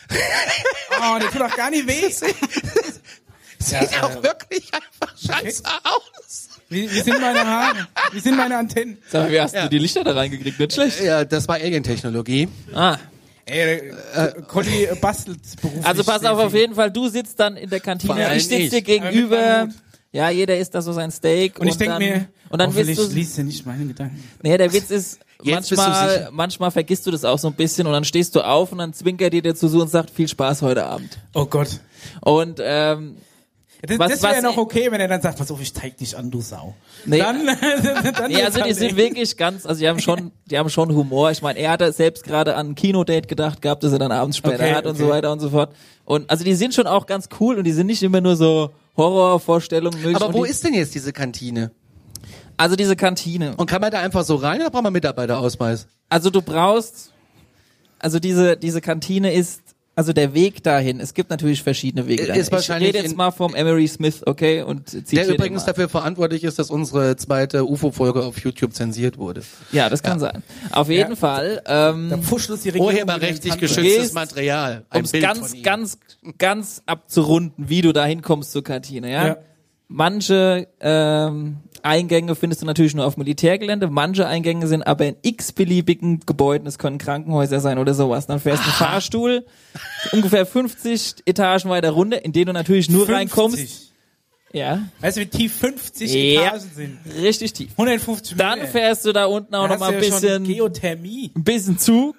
Oh, der tut auch gar nicht weh. Sieht auch wirklich einfach scheiße aus. Wie, wie sind meine Haare? Wie sind meine Antennen? Sag mal, wie hast Ja. du die Lichter da reingekriegt? Nicht schlecht. Ja, das war Alien-Technologie. Ah. Ey, äh, Conny äh, bastelt beruflich. Also pass sehr auf, auf viel. jeden Fall, du sitzt dann in der Vor Kantine, allem ich sitze dir ich. gegenüber. Aber mit meinem Ja, jeder isst da so sein Steak. Und ich denke dann, mir, und dann willst hoffentlich du, liest du nicht meine Gedanken. nee, der Witz ist, Jetzt bist du manchmal, sicher. manchmal vergisst du das auch so ein bisschen und dann stehst du auf und dann zwinkert dir der zu so und sagt, viel Spaß heute Abend. Oh Gott. Und, ähm, Das, Was- das wäre was- noch okay, wenn er dann sagt, pass auf, ich zeig dich an, du Sau. nee, Dann, dann nee, also die sind wirklich ganz, also die haben schon, die haben schon Humor. Ich meine, er hat selbst gerade an ein Kinodate gedacht gehabt, das er dann abends später Okay, hat und okay. so weiter und so fort. Und also die sind schon auch ganz cool und die sind nicht immer nur so Horrorvorstellungen. möglich. Aber und wo die, ist denn jetzt diese Kantine? also diese Kantine. Und kann man da einfach so rein oder braucht man Mitarbeiterausweis? Also du brauchst, also diese diese Kantine ist, also der Weg dahin. Es gibt natürlich verschiedene Wege. Ist dahin. Ich wahrscheinlich rede jetzt in- mal vom Emery Smith, okay, und Der zitiere übrigens den mal. dafür verantwortlich ist, dass unsere zweite U F O-Folge auf YouTube zensiert wurde. Ja, das kann sein. Auf jeden Fall. Ähm, Da fuschelt die Regierung Urheberrechtlich mit den geschütztes Gehst, Material. Ein um es Bild ganz, von ihm. ganz, ganz abzurunden, wie du da hinkommst zur Kantine, ja? Ja. Manche ähm, Eingänge findest du natürlich nur auf Militärgelände, manche Eingänge sind aber in x-beliebigen Gebäuden, es können Krankenhäuser sein oder sowas. Dann fährst du einen Fahrstuhl, ungefähr fünfzig Etagen weiter runter, in den du natürlich nur fünfzig. reinkommst. Ja, Weißt du, wie tief fünfzig Ja. Etagen sind? richtig tief. hundertfünfzig Dann Meter. fährst du da unten auch Da noch mal ein hast du ja schon bisschen, Geothermie. ein bisschen Zug.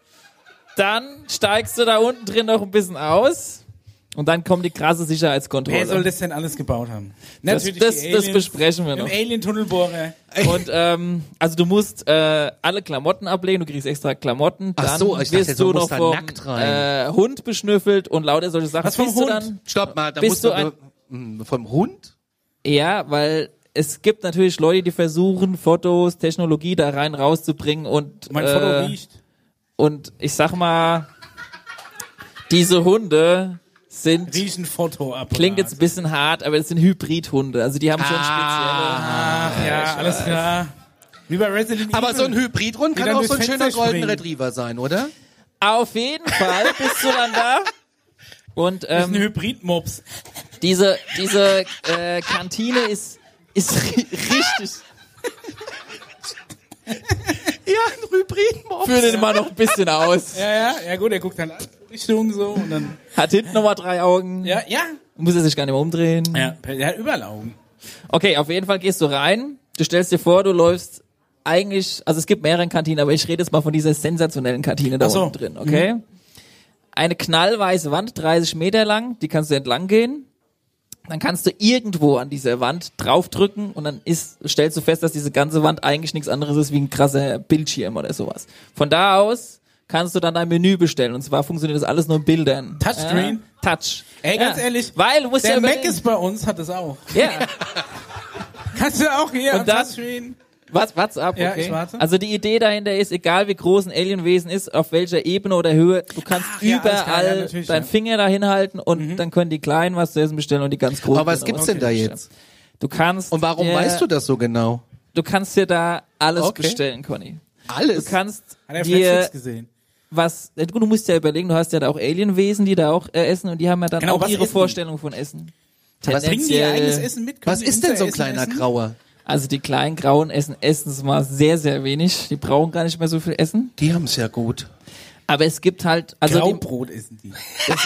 Dann steigst du da unten drin noch ein bisschen aus. Und dann kommt die krasse Sicherheitskontrolle. Wer soll das denn alles gebaut haben? Das- Natürlich das- die das Aliens besprechen wir mit noch. dem Alien-Tunnelbohrer. Und ähm, also du musst äh, alle Klamotten ablegen, du kriegst extra Klamotten. Ach Dann so, ich dachte, wirst jetzt, man du muss noch da vom nackt rein. äh, Hund beschnüffelt und lauter solche Sachen. Was vom Bist du Hund? Dann, Stopp mal, da Bist musst du du... ein- Hm, vom Hund? ja, weil es gibt natürlich Leute, die versuchen, Fotos, Technologie da rein rauszubringen und Mein äh, Foto riecht. und ich sag mal, diese Hunde sind, Riechen Foto ab. klingt jetzt ein bisschen hart, aber es sind Hybridhunde. Also die haben schon spezielle... Ach ja, alles klar. Wie bei Resident Aber Evil. so ein Hybridhund Die kann dann auch durchs so ein schöner Fenster Golden springen. Retriever sein, oder? Auf jeden Fall bist du dann da. Und Das ist ein ähm, Hybrid-Mops. diese diese äh, Kantine ist ist ri richtig Ja, ein Hybridmops. für den mal noch ein bisschen aus. Ja, ja, ja gut, er guckt dann Richtung so und dann. Hat hinten nochmal drei Augen. Ja, ja. Muss er sich gar nicht mehr umdrehen. Ja, er hat überall Augen. Okay, auf jeden Fall gehst du rein. Du stellst dir vor, du läufst eigentlich, also es gibt mehrere Kantinen, aber ich rede jetzt mal von dieser sensationellen Kantine da Ach so. unten drin, okay? Eine knallweiße Wand, dreißig Meter lang, die kannst du entlang gehen. Dann kannst du irgendwo an dieser Wand draufdrücken und dann ist, stellst du fest, dass diese ganze Wand eigentlich nichts anderes ist wie ein krasser Bildschirm oder sowas. Von da aus kannst du dann dein Menü bestellen und zwar funktioniert das alles nur in Bildern. Touchscreen? Ja, Touch. Ey, ganz Ja. ehrlich, Weil du musst der ja Mac überlegen- ist bei uns, hat das auch. ja. Kannst du auch hier Und am dann- Touchscreen? Was, what's up, Ja, okay. ich warte. Also die Idee dahinter ist, egal wie groß ein Alienwesen ist, auf welcher Ebene oder Höhe, du kannst Ach, ja, alles klar, überall ja, natürlich, deinen ja. Mhm. Finger dahin halten und dann können die Kleinen was zu essen bestellen und die ganz Großen. Aber was können gibt's auch denn da bestellen. jetzt? Du kannst Und warum dir, weißt du das so genau? Du kannst dir da alles Okay. bestellen, Conny. Du Alles? kannst Hat er dir Netflix gesehen? was, du musst ja überlegen, du hast ja da auch Alienwesen, die da auch äh, essen und die haben ja dann Genau, auch was ihre essen die? Vorstellung von Essen. Was bringen die ihr Tendenziell- eigenes Essen mit? Können Was die ist denn unser so ein Essen kleiner essen? Grauer? Also die kleinen Grauen essen erstens mal sehr, sehr wenig. Die brauchen gar nicht mehr so viel Essen. Die haben's ja gut. Aber es gibt halt, also die, Graubrot essen die.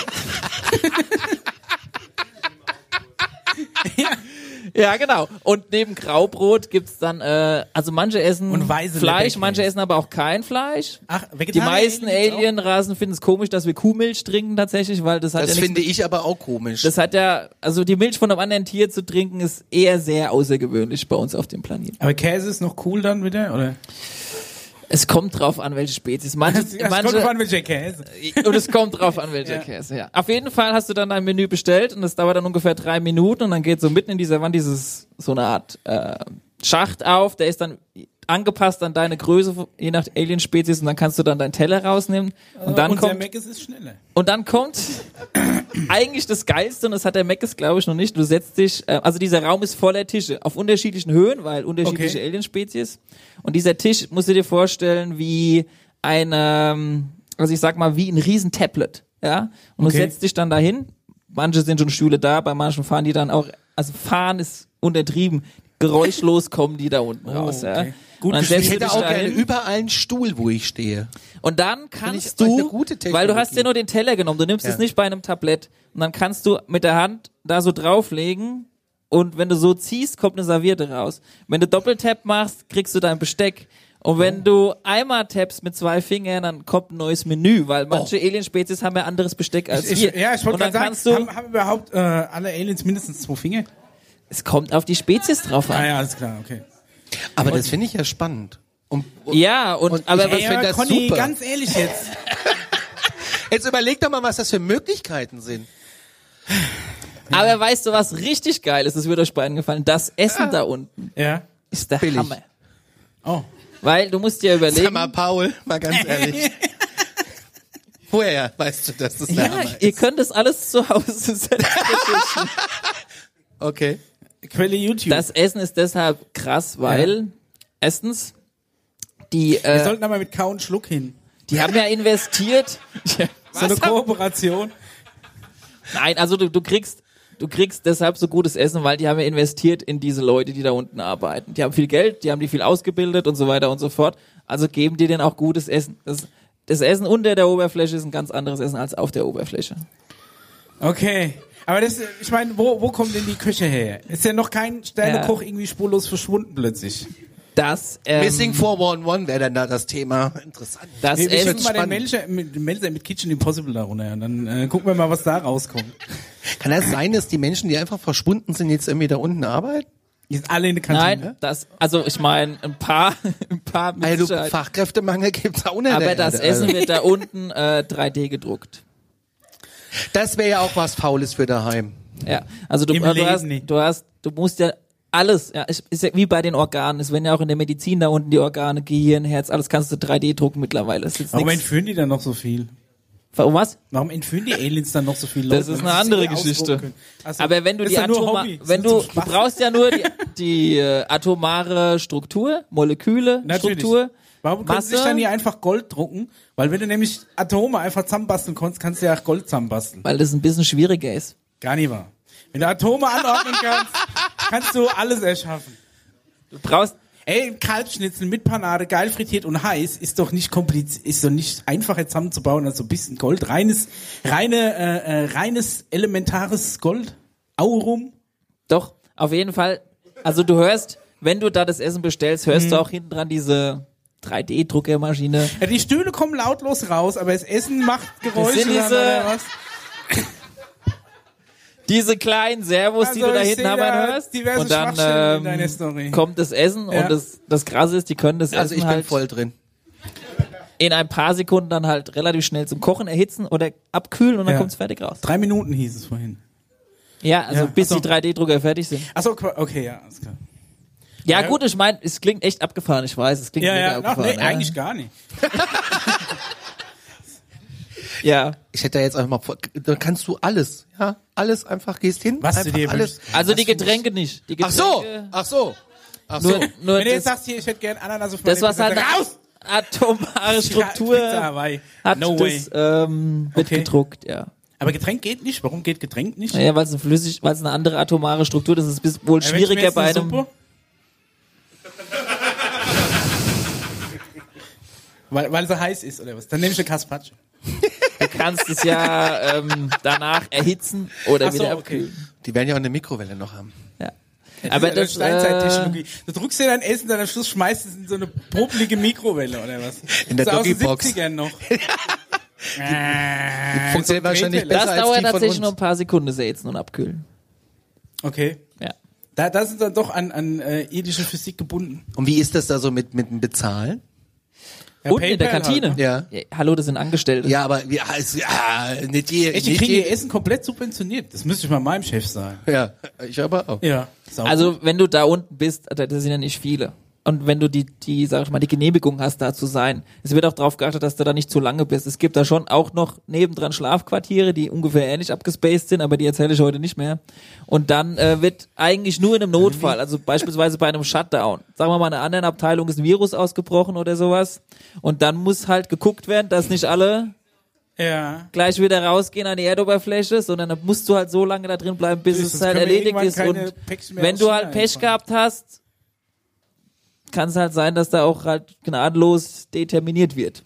ja genau. Und neben Graubrot gibt's dann, äh, also manche essen Und weiße Fleisch, Leberkäse. manche essen aber auch kein Fleisch. Ach, Die Vegetarier meisten gibt's auch? Alienrasen finden es komisch, dass wir Kuhmilch trinken tatsächlich, weil das hat Das ja nichts finde ich aber auch komisch. Das hat ja, also die Milch von einem anderen Tier zu trinken, ist eher sehr außergewöhnlich bei uns auf dem Planeten. Aber Käse ist noch cool dann wieder, oder? Es kommt drauf an, welche Spezies. Manche, Es kommt manche, drauf an, welcher Käse. und es kommt drauf an, welcher Ja. Käse, ja. Auf jeden Fall hast du dann dein Menü bestellt und das dauert dann ungefähr drei Minuten und dann geht so mitten in dieser Wand dieses, so eine Art, äh, Schacht auf, der ist dann angepasst an deine Größe, je nach Alien-Spezies und dann kannst du dann deinen Teller rausnehmen und dann Unser kommt, Mac ist es schneller. und dann kommt eigentlich das Geilste, und das hat der Meckes, glaube ich, noch nicht. Du setzt dich, äh, also dieser Raum ist voller Tische auf unterschiedlichen Höhen, weil unterschiedliche Okay. Alien-Spezies. Und dieser Tisch, musst du dir vorstellen, wie eine, also ich sag mal, wie ein riesen Tablet. Ja? Und Okay. du setzt dich dann dahin. Manche sind schon Stühle da, bei manchen fahren die dann auch, also fahren ist untertrieben. geräuschlos kommen die da unten Oh, raus. Ja. okay. Gut Und dann gespielt. setzt Ich du hätte dich auch gerne dahin. überall einen Stuhl, wo ich stehe. Und dann ich kannst eine du, gute weil du hast Technologie. ja nur den Teller genommen, du nimmst Ja. es nicht bei einem Tablett. Und dann kannst du mit der Hand da so drauflegen und wenn du so ziehst, kommt eine Serviette raus. Wenn du Doppeltap machst, kriegst du dein Besteck. Und wenn du einmal tappst mit zwei Fingern, dann kommt ein neues Menü, weil manche Alien-Spezies haben ja anderes Besteck als Ich, wir. ja, ich wollte Und dann gerade kannst sagen, du, haben, haben überhaupt äh, alle Aliens mindestens zwei Finger? es kommt auf die Spezies drauf Ah an. ja, alles klar, okay. Aber das finde ich ja spannend. Und, und Ja, und, Und aber ich- was, ich find das Conny, super. ganz ehrlich jetzt. jetzt überleg doch mal, was das für Möglichkeiten sind. aber weißt du, was richtig geil ist? Das wird euch beiden gefallen. Das Essen da unten Ja. ist der Billig. Hammer. Oh. Weil du musst dir Sag überlegen, mal, Paul, mal ganz ehrlich. Woher weißt du, dass das der ja, Hammer ist? ihr könnt das alles zu Hause selbst beschichten. Okay. Quelle YouTube. Das Essen ist deshalb krass, weil erstens die Wir äh, sollten da mal mit Kau und Schluck hin. die haben ja investiert. Ja, So eine was haben- Kooperation. Nein, also du, du kriegst du kriegst deshalb so gutes Essen, weil die haben ja investiert in diese Leute, die da unten arbeiten. Die haben viel Geld, die haben die viel ausgebildet und so weiter und so fort. Also geben die denen auch gutes Essen. Das, das Essen unter der Oberfläche ist ein ganz anderes Essen als auf der Oberfläche. Okay. Aber das, ich meine, wo, wo kommt denn die Küche her? Ist ja noch kein Sternekoch Ja. irgendwie spurlos verschwunden plötzlich. Das ähm, Missing vier eins eins wäre dann da das Thema. Interessant. das Wir, wir Essen schicken mal den spannend. Melzer mit, den Melzer mit Kitchen Impossible da runter und dann äh, gucken wir mal, was da rauskommt. Kann das sein, dass die Menschen, die einfach verschwunden sind, jetzt irgendwie da unten arbeiten? Die sind alle in der Kantine. Nein, das, also ich meine, ein paar, ein paar mit Also Sicherheit. Fachkräftemangel gibt's auch unter Aber der das Erde. Essen Also, wird da unten äh, drei D gedruckt. das wäre ja auch was Faules für daheim. Ja, also du, Im äh, du Leben hast, nicht. du hast, du musst ja alles, ja, ist, ist ja wie bei den Organen. Es werden ja auch in der Medizin da unten die Organe, Gehirn, Herz, alles kannst du drei D drucken mittlerweile. Das ist jetzt Warum nix. entführen die dann noch so viel? Warum was? Warum entführen die Aliens dann noch so viele Das Leute? ist wenn eine sie andere sich eh Geschichte. ausdrucken können? Ach so. Aber wenn du Ist die ja nur Atoma, Hobby. Ist wenn nur du, zum du Spaß. brauchst ja nur die, die äh, atomare Struktur, Moleküle, Natürlich. Struktur. Warum können sie sich Masse. dann hier einfach Gold drucken? Weil wenn du nämlich Atome einfach zusammenbasteln kannst, kannst du ja auch Gold zusammenbasteln. Weil das ein bisschen schwieriger ist. Gar nicht wahr. Wenn du Atome anordnen kannst, kannst du alles erschaffen. Du brauchst, Ey, ein Kalbschnitzel mit Panade, geil frittiert und heiß, ist doch nicht kompliziert, ist doch nicht einfacher zusammenzubauen als so ein bisschen Gold. Reines, reine, äh, äh, reines, elementares Gold. Aurum. doch, auf jeden Fall. Also du hörst, wenn du da das Essen bestellst, hörst Mhm. du auch hinten dran diese drei D Druckermaschine. Ja, die Stühle kommen lautlos raus, aber das Essen macht Geräusche. sind dann, diese- oder was? Diese kleinen Servos, die Also, du da ich hinten seh haben da hörst. diverse Und dann Schwachstellen in ähm, deiner Story. kommt das Essen Ja. und das, das Krasse ist, die können das Also Essen ich bin halt voll drin. in ein paar Sekunden dann halt relativ schnell zum Kochen erhitzen oder abkühlen und dann Ja. kommt's fertig raus. Drei Minuten hieß es vorhin. Ja, also Ja, bis ach so. die drei D Drucker fertig sind. Achso, okay, ja, alles klar. Ja, Ja. gut, ich meine, es klingt echt abgefahren, ich weiß, es klingt Ja, mega ja, ach, abgefahren. nee, ja. eigentlich gar nicht. Ja, Ich hätte da jetzt einfach mal vor, da kannst du alles, ja, alles einfach gehst hin, Was du einfach dir alles. wünschst. also Was die du Getränke nicht. Die Ach so, Getränke, ach so, ach so. Nur, nur Wenn du das, jetzt sagst, hier, ich hätte gern Ananas auf meine das was Pizza, halt sag, eine raus! atomare Pizza Struktur Hawaii. hat, No way. das ähm, wird Okay. gedruckt, ja. Aber Getränk geht nicht. Warum geht Getränk nicht? Naja, weil es eine flüssig, weil es eine andere atomare Struktur ist, das ist bis- wohl Ja, wenn ich mir schwieriger jetzt bei eine einem. Suppe- Weil, weil sie heiß ist, oder was? Dann nehme ich eine Carpaccio. Du kannst es ja ähm, danach erhitzen oder Ach so, wieder okay. abkühlen. Die werden ja auch eine Mikrowelle noch haben. Ja. Aber das das, ist Steinzeittechnologie. äh, Du drückst dir dein Essen, dann am Schluss schmeißt es in so eine popelige Mikrowelle, oder was? In der so aus den Doggybox. siebzigern noch. Funktioniert wahrscheinlich Drehteller. besser das als dauert die von tatsächlich uns. nur ein paar Sekunden, das Erhitzen und Abkühlen. Okay. Ja. Da, da sind dann doch an, an äh, irdische Physik gebunden. Und wie ist das da so mit, mit dem Bezahlen? Ja, Unten in der PayPal Kantine. halt, ne? Ja. Ja, hallo, das sind Angestellte. Ja, aber ja, es, ja nicht je, Echt, die nicht kriegen je, ihr Essen komplett subventioniert. Das müsste ich mal meinem Chef sagen. Ja, ich aber auch. Ja. Sau Also wenn du da unten bist, da das sind ja nicht viele. Und wenn du die, die, sag ich mal, die Genehmigung hast, da zu sein, es wird auch darauf geachtet, dass du da nicht zu lange bist. Es gibt da schon auch noch nebendran Schlafquartiere, die ungefähr ähnlich abgespaced sind, aber die erzähle ich heute nicht mehr. Und dann äh, wird eigentlich nur in einem Notfall, also beispielsweise bei einem Shutdown, sagen wir mal, in einer anderen Abteilung ist ein Virus ausgebrochen oder sowas, und dann muss halt geguckt werden, dass nicht alle Ja. gleich wieder rausgehen an die Erdoberfläche, sondern dann musst du halt so lange da drin bleiben, bis Sonst es halt können wir erledigt ist. irgendwann keine Und Päckchen mehr wenn aus du China halt Pech einfahren. gehabt hast, kann es halt sein, dass da auch halt gnadenlos determiniert wird.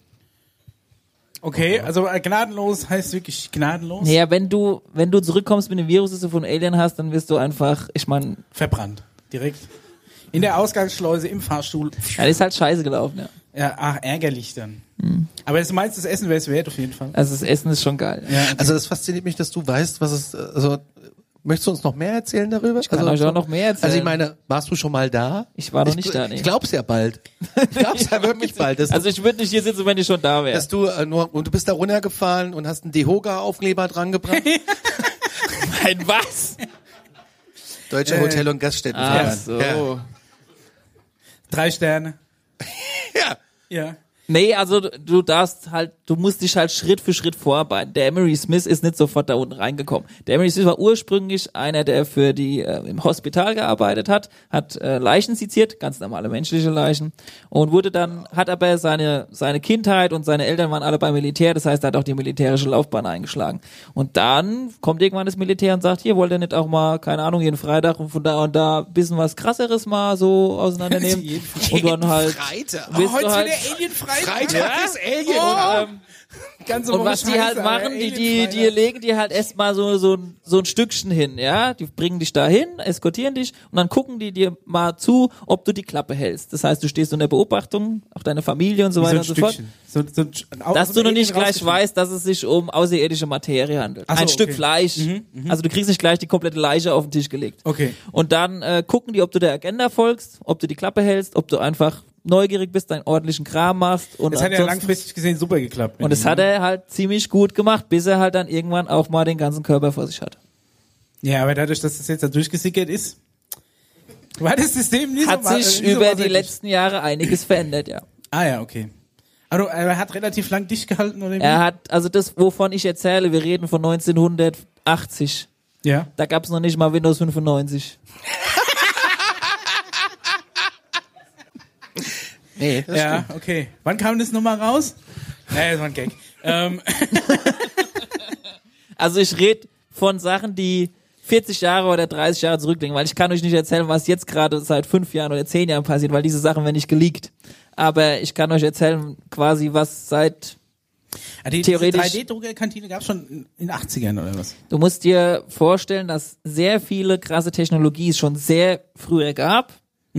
Okay, also äh, gnadenlos heißt wirklich gnadenlos? Naja, wenn du, wenn du zurückkommst mit dem Virus, das du von Alien hast, dann wirst du einfach, ich meine, Verbrannt. Direkt. In der Ausgangsschleuse, im Fahrstuhl. ja, das ist halt scheiße gelaufen, ja. Ja, ach, ärgerlich dann. Mhm. Aber das meinst, das Essen wäre es wert auf jeden Fall. Also das Essen ist schon geil. Ja, okay. Also das fasziniert mich, dass du weißt, was es, also, möchtest du uns noch mehr erzählen darüber? Ich kann also, euch auch noch mehr erzählen. Also ich meine, warst du schon mal da? Ich war noch ich, nicht da, nee. Ich glaub's ja bald. Ich glaub's ja wirklich bald. Dass, Also ich würde nicht hier sitzen, wenn ich schon da wäre. dass du äh, nur, und du bist da runtergefahren und hast einen Dehoga-Aufkleber dran gebracht. Ein was? Deutscher Äh, Hotel- und Gaststättenverband. Ach so. Ja. Drei Sterne. Ja. Ja. Nee, also du, du darfst halt, du musst dich halt Schritt für Schritt vorarbeiten. Der Emery Smith ist nicht sofort da unten reingekommen. Der Emery Smith war ursprünglich einer, der für die äh, im Hospital gearbeitet hat, hat äh, Leichen seziert, ganz normale menschliche Leichen, und wurde dann, hat aber seine seine Kindheit und seine Eltern waren alle beim Militär, das heißt, er hat auch die militärische Laufbahn eingeschlagen. Und dann kommt irgendwann das Militär und sagt, hier, wollt ihr nicht auch mal, keine Ahnung, jeden Freitag und von da und da ein bisschen was Krasseres mal so auseinandernehmen? Jeden Und dann halt, Freitag. willst Heute du ist halt, wieder Alien-Freitag. Freitag ist Alien. Oh. ähm, Ganze Und Woche was die Scheiße, halt aber machen, die, die, Alien-Freitag. die legen dir halt erstmal so, so, ein- so ein Stückchen hin, ja? Die bringen dich da hin, eskortieren dich und dann gucken die dir mal zu, ob du die Klappe hältst. Das heißt, du stehst unter Beobachtung, auch deine Familie und so Wie weiter so und so fort. ein Stückchen. So, so ein, Dass so du ein noch nicht Alien gleich rausgeschnitten. weißt, dass es sich um außerirdische Materie handelt. Ach so, Ein Stück okay. Fleisch. Also du kriegst nicht gleich die komplette Leiche auf den Tisch gelegt. Okay. Und dann äh, gucken die, ob du der Agenda folgst, ob du die Klappe hältst, ob du einfach neugierig bist, deinen ordentlichen Kram machst. Und Das hat ja ansonsten- langfristig gesehen super geklappt. mit Und das ihm, hat ne? er halt ziemlich gut gemacht, bis er halt dann irgendwann auch mal den ganzen Körper vor sich hat. Ja, aber dadurch, dass das jetzt da durchgesickert ist, war das System nie Hat so wa- sich nie so über die wasserdicht. letzten Jahre einiges verändert, ja. Ah ja, okay. Also er hat relativ lang dicht gehalten, oder wie? Er hat, also das, wovon ich erzähle, wir reden von neunzehnhundertachtzig. Ja. Da gab's noch nicht mal Windows fünfundneunzig. Nee, das Ja, okay. Wann kam das nochmal raus? Nee, das war ein Gag. ähm, Also ich rede von Sachen, die vierzig Jahre oder dreißig Jahre zurückliegen, weil ich kann euch nicht erzählen, was jetzt gerade seit fünf Jahren oder zehn Jahren passiert, weil diese Sachen werden nicht geleakt. Aber ich kann euch erzählen, quasi was seit, die Theoretisch- drei D-Druckerkantine gab es schon in den achtzigern oder was? du musst dir vorstellen, dass sehr viele krasse Technologie es schon sehr früher gab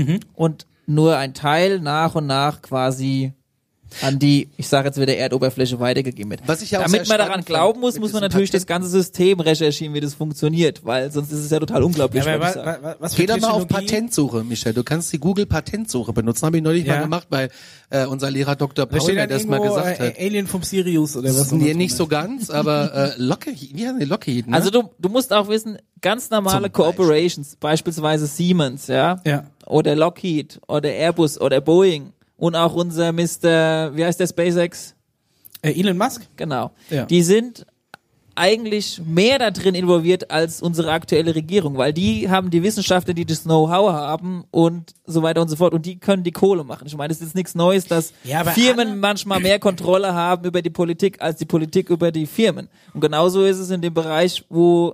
und nur ein Teil nach und nach quasi an die, ich sage jetzt wieder Erdoberfläche weitergegeben wird. Was ich ja auch Damit sehr man daran spannend glauben fand muss, mit muss man diesem natürlich das Patent- ganze System recherchieren, wie das funktioniert, weil sonst ist es ja total unglaublich. Ja, aber was ich wa, sage. wa, was für Geh da mal auf Technologie- Patentsuche, Michael. Du kannst die Google-Patentsuche benutzen. Habe ich neulich Ja. mal gemacht, weil äh, unser Lehrer Doktor Da Paul steht mir dann das mal irgendwo, gesagt hat. äh, Alien vom Sirius oder was? Nee, noch nicht drin so ist. ganz, aber äh, Lockheed, wie heißt die Lockheed, ne? Also du, du musst auch wissen, ganz normale Zum Corporations, beispielsweise Siemens, ja, Ja. oder Lockheed, oder Airbus, oder Boeing und auch unser Mister, wie heißt der, SpaceX? Äh, Elon Musk? Genau. Ja. Die sind eigentlich mehr da drin involviert als unsere aktuelle Regierung, weil die haben die Wissenschaftler, die das Know-how haben und so weiter und so fort und die können die Kohle machen. Ich meine, es ist nichts Neues, dass Ja, aber Firmen alle- manchmal mehr Kontrolle haben über die Politik als die Politik über die Firmen. Und genauso ist es in dem Bereich, wo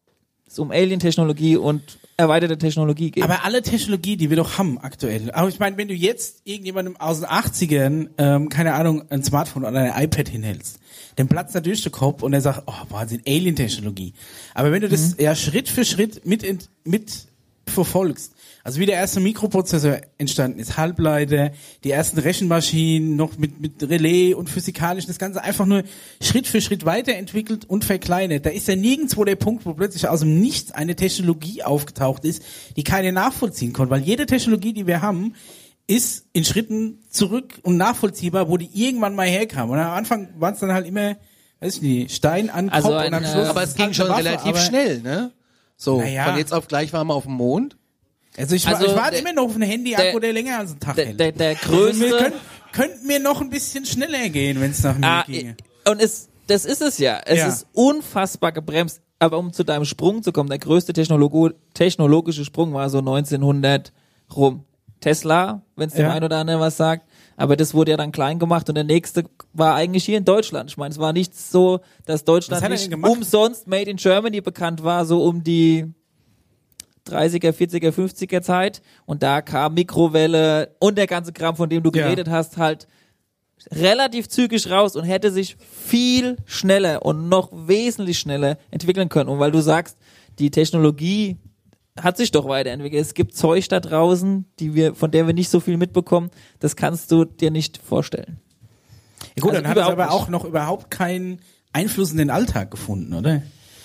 es um Alien-Technologie und erweiterte Technologie geht. Aber alle Technologie, die wir doch haben aktuell. Aber ich meine, wenn du jetzt irgendjemandem aus den achtzigern, ähm, keine Ahnung, ein Smartphone oder ein iPad hinhältst, dann platzt er durch den Kopf und er sagt, oh, Wahnsinn, Alien-Technologie. Aber wenn du das ja Schritt für Schritt mit, ent- mit verfolgst, also wie der erste Mikroprozessor entstanden ist, Halbleiter, die ersten Rechenmaschinen noch mit, mit Relais und physikalisch, das Ganze einfach nur Schritt für Schritt weiterentwickelt und verkleinert. Da ist ja nirgendwo der Punkt, wo plötzlich aus dem Nichts eine Technologie aufgetaucht ist, die keine nachvollziehen konnte, weil jede Technologie, die wir haben, ist in Schritten zurück und nachvollziehbar, wo die irgendwann mal herkam. Und am Anfang waren es dann halt immer, weiß ich nicht, Stein an Also Kopf ein, und am äh, Schluss. aber es ist ging halt schon eine Waffe, relativ aber- schnell, ne? So, Naja. von jetzt auf gleich waren wir auf dem Mond. Also ich, war- Also ich warte der- immer noch auf ein Handy-Akku, der- der länger als einen Tag der, hält. der, der Also wir größte... können, könnten wir noch ein bisschen schneller gehen, wenn es nach mir Ah, ginge. und es, das ist es ja. Es Ja. ist unfassbar gebremst. Aber um zu deinem Sprung zu kommen, der größte Technologo technologische Sprung war so neunzehnhundert rum. Tesla, wenn es dem Ja. einen oder anderen was sagt. Aber das wurde ja dann klein gemacht und der nächste war eigentlich hier in Deutschland. Ich meine, es war nicht so, dass Deutschland Was hat er nicht denn gemacht? umsonst Made in Germany bekannt war, so um die dreißiger, vierziger, fünfziger Zeit. Und da kam Mikrowelle und der ganze Kram, von dem du Ja. geredet hast, halt relativ zügig raus und hätte sich viel schneller und noch wesentlich schneller entwickeln können. Und weil du sagst, die Technologie hat sich doch weiterentwickelt. Es gibt Zeug da draußen, die wir, von der wir nicht so viel mitbekommen. Das kannst du dir nicht vorstellen. Ja, gut, Also dann hat es überhaupt aber nicht. auch noch überhaupt keinen Einfluss in den Alltag gefunden, oder?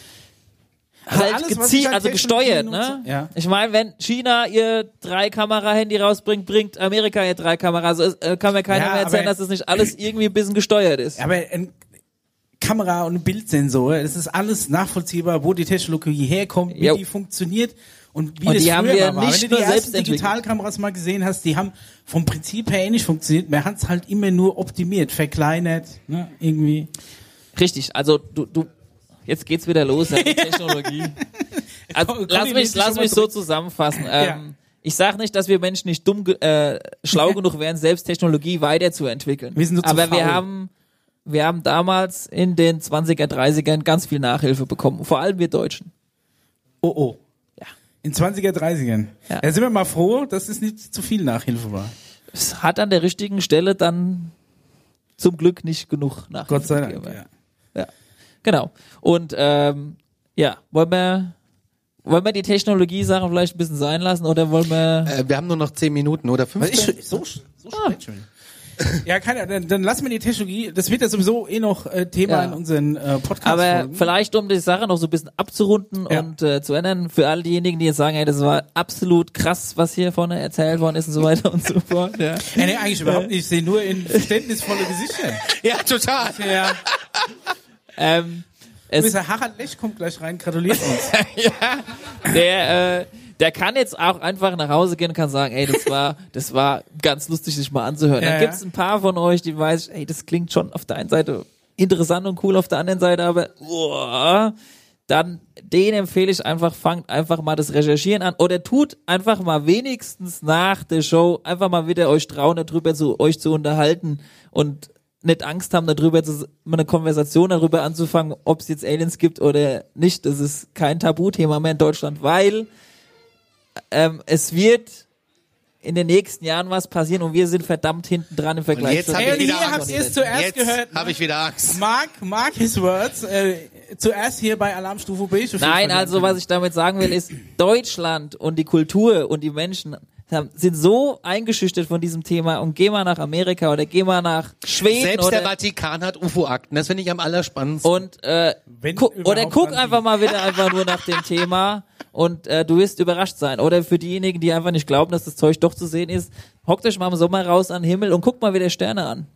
Also halt alles, was gezielt, sich an also Technologie gesteuert, nutzt- ne? Ja. Ich meine, wenn China ihr drei Kamera-Handy rausbringt, bringt Amerika ihr drei Kamera. Also es, äh, kann mir keiner Ja, mehr erzählen, aber- dass das nicht alles irgendwie ein bisschen gesteuert ist. Aber ein Kamera und ein Bildsensor, das ist alles nachvollziehbar, wo die Technologie herkommt, wie Jo. die funktioniert und wie Und das die haben früher wir mal war. nicht Wenn du die nur selbst ersten entwickelt. Digitalkameras mal gesehen hast, die haben vom Prinzip her ähnlich funktioniert. Man hat es halt immer nur optimiert, verkleinert, ne, irgendwie. Richtig, also du, du, jetzt geht's wieder los, ja, die Technologie. Also, Komm, lass komm, mich, ich lass schon mal mich so drück- zusammenfassen. Ja. Ähm, ich sag nicht, dass wir Menschen nicht dumm, ge- äh, schlau genug wären, selbst Technologie weiterzuentwickeln. Wir sind nur zu Aber wir faul. haben, wir haben damals in den zwanziger, dreißigern ganz viel Nachhilfe bekommen. Vor allem wir Deutschen. Oh oh. Ja. In zwanziger, dreißigern. Ja. Da sind wir mal froh, dass es nicht zu viel Nachhilfe war. Es hat an der richtigen Stelle dann zum Glück nicht genug Nachhilfe Gott sei Dank. gegeben. Ja. Ja, genau. Und ähm, ja, wollen wir, wollen wir die Technologie-Sachen vielleicht ein bisschen sein lassen oder wollen wir... Äh, wir haben nur noch zehn Minuten oder Was fünfzehn. ist so, so spät schon? Ja, keine, dann, dann lassen wir die Technologie, das wird ja sowieso eh noch äh, Thema Ja. in unseren äh, Podcast Aber vielleicht, um die Sache noch so ein bisschen abzurunden Ja. und äh, zu ändern, für all diejenigen, die jetzt sagen, hey, das war absolut krass, was hier vorne erzählt worden ist und so weiter und so fort. Ja. Ja, nee, eigentlich überhaupt nicht. Ich sehe nur in verständnisvolle Gesichter. Ja, total. Ja. Ähm, es, Mister Harald Lech kommt gleich rein, gratuliert uns. ja, der, äh, der kann jetzt auch einfach nach Hause gehen und kann sagen, ey, das war, das war ganz lustig, sich mal anzuhören. Ja, Dann ja. gibt's ein paar von euch, die weiß, ey, das klingt schon auf der einen Seite interessant und cool, auf der anderen Seite aber, uah, dann den empfehle ich einfach, fangt einfach mal das Recherchieren an oder tut einfach mal wenigstens nach der Show einfach mal wieder euch trauen, darüber zu, euch zu unterhalten und nicht Angst haben, darüber zu, mal eine Konversation darüber anzufangen, ob es jetzt Aliens gibt oder nicht. Das ist kein Tabuthema mehr in Deutschland, weil ähm, es wird in den nächsten Jahren was passieren und wir sind verdammt hinten dran im Vergleich. jetzt zu hab Hey, und ich hier wieder habt Angst. ihr es zuerst Jetzt gehört. habe ich wieder Angst. Mark, Mark his words. Äh, zuerst hier bei Alarmstufe B. Nein, also was ich damit sagen will, ist, Deutschland und die Kultur und die Menschen haben, sind so eingeschüchtert von diesem Thema und geh mal nach Amerika oder geh mal nach Schweden Selbst oder der Vatikan hat U F O-Akten. Das finde ich am allerspannendsten. und äh, Wenn gu oder überhaupt guck dann einfach die. mal wieder einfach nur nach dem Thema und äh, du wirst überrascht sein. Oder für diejenigen, die einfach nicht glauben, dass das Zeug doch zu sehen ist, hockt euch mal im Sommer raus an den Himmel und guckt mal wieder Sterne an.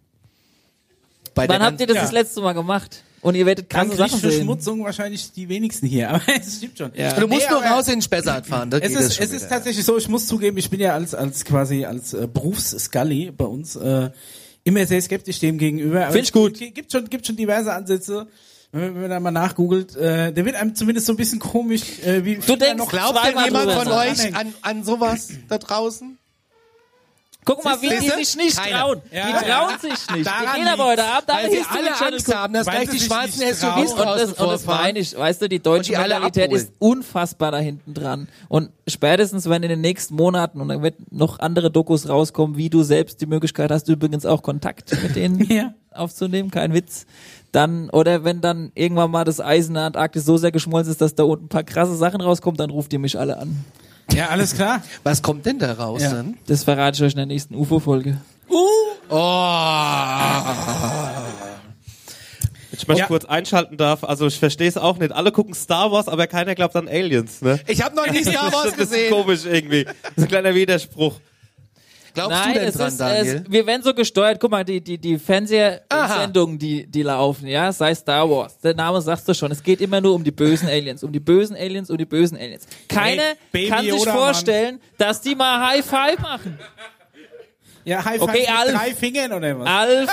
Bei der Wann habt ihr das ja. das letzte Mal gemacht? Und ihr werdet krasse Sachen sehen. Verschmutzung wahrscheinlich die wenigsten hier, aber es stimmt schon. Ja. Du musst Nee, nur aber raus in den Spessart fahren. Da Es geht ist, schon es ist wieder. tatsächlich so, ich muss zugeben, ich bin ja als, als quasi als äh, Berufs-Scully bei uns äh, immer sehr skeptisch dem gegenüber. Aber Find ich gut. Es gi- gibt schon, gibt schon diverse Ansätze, wenn man, wenn man da mal nachgoogelt. Äh, der wird einem zumindest so ein bisschen komisch, äh, wie Du denkst, Glaubt denn zweimal jemand drüber von nach. euch an, an sowas da draußen? Guck mal, wie die Siehste? sich nicht Keiner. trauen. Ja, die ja. trauen sich nicht. Daran Die gehen aber heute Abend alle Weil sie History alle Channel Angst gucken. haben, dass Weil gleich sie die sich schwarzen nicht S U Vs trauen. Und draußen das, und das vorfahren. meine ich, weißt du, die deutsche die alle Mentalität abholen. ist unfassbar da hinten dran. Und spätestens, wenn in den nächsten Monaten, und dann wird noch andere Dokus rauskommen, wie du selbst die Möglichkeit hast, übrigens auch Kontakt mit denen Ja. aufzunehmen, kein Witz, dann, oder wenn dann irgendwann mal das Eis in der Antarktis so sehr geschmolzen ist, dass da unten ein paar krasse Sachen rauskommen, dann ruft ihr mich alle an. Ja, alles klar. Was kommt denn da raus Ja. dann? Das verrate ich euch in der nächsten U F O-Folge. Ich möchte Ja. kurz einschalten darf, also ich verstehe es auch nicht. Alle gucken Star Wars, aber keiner glaubt an Aliens, ne? Ich habe noch nie Star Wars Das ist gesehen. komisch irgendwie. Das ist ein kleiner Widerspruch. Glaubst Nein, du denn es dran, ist, Daniel? es, wir werden so gesteuert. Guck mal, die, die, die Fernsehsendungen, die, die laufen, ja, sei Star Wars. Der Name sagst du schon. Es geht immer nur um die bösen Aliens, um die bösen Aliens, um die bösen Aliens. Keiner Hey, Baby kann sich Yoda, vorstellen, dass die mal High Five machen. Ja, High Five Okay, mit Alf. drei Fingern oder was? Alf.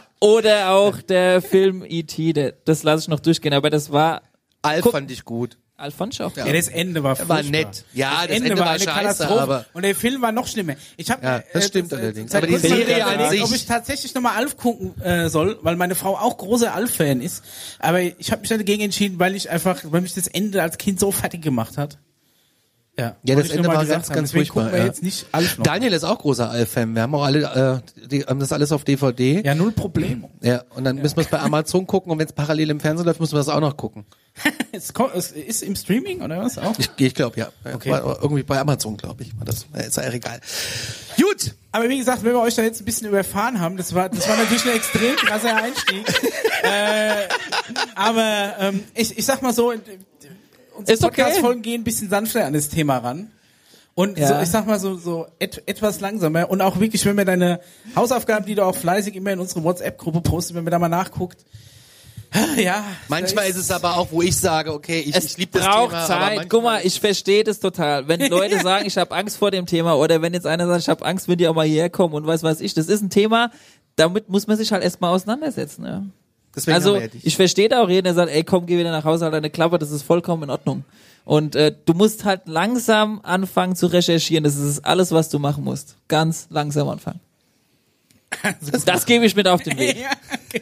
Oder auch der Film E T, der, das lasse ich noch durchgehen, aber das war, Alf guck- fand ich gut. Alfons auch. Ja, das Ende war furchtbar. War nett. Ja, das, das Ende, Ende war eine scheiße, Katastrophe. aber- Und der Film war noch schlimmer. Ich habe Ja, das stimmt allerdings. Aber Aber die Serie an überlegt, sich- ob ich tatsächlich nochmal Alf gucken äh, soll, weil meine Frau auch großer Alf-Fan ist. Aber ich habe mich dann dagegen entschieden, weil ich einfach, weil mich das Ende als Kind so fertig gemacht hat. Ja, Ja, wollte das ich Ende nur mal war gesagt ganz, haben. ganz Deswegen furchtbar. gucken wir Ja. jetzt nicht Alf noch. Daniel ist auch großer Alf-Fan. Wir haben auch alle, äh, die haben das alles auf D V D. Ja, null Problem. Ja, und dann müssen wir es bei Amazon gucken und wenn es parallel im Fernsehen läuft, müssen wir es auch noch gucken. es, kommt, es ist im Streaming oder was auch? Ich, ich glaube, ja. Okay. War irgendwie bei Amazon, glaube ich. War das ist ja egal. Gut. Aber wie gesagt, wenn wir euch da jetzt ein bisschen überfahren haben, das war, das war natürlich ein extrem krasser Einstieg. äh, aber ähm, ich, ich sag mal so, unsere Ist okay. Podcast-Folgen gehen ein bisschen sanfter an das Thema ran. Und Ja. so, ich sag mal so, so et, etwas langsamer. Und auch wirklich, wenn wir deine Hausaufgaben, die du auch fleißig immer in unsere WhatsApp-Gruppe postest, wenn man da mal nachguckt. Ja. Manchmal da ist es aber auch, wo ich sage, okay, ich, Es ich liebe das braucht Thema. aber Zeit. manchmal- Guck mal, ich verstehe das total. Wenn Leute sagen, ich habe Angst vor dem Thema oder wenn jetzt einer sagt, ich habe Angst, wenn die auch mal hierher kommen und weiß was ich, das ist ein Thema, damit muss man sich halt erstmal auseinandersetzen. Ja. Deswegen Also haben wir ja dich. ich verstehe da auch jeden, der sagt, ey komm, geh wieder nach Hause, halt deine Klappe, das ist vollkommen in Ordnung. Und äh, du musst halt langsam anfangen zu recherchieren. Das ist alles, was du machen musst. Ganz langsam anfangen. Das, das gebe ich mit auf den Weg. ja, okay.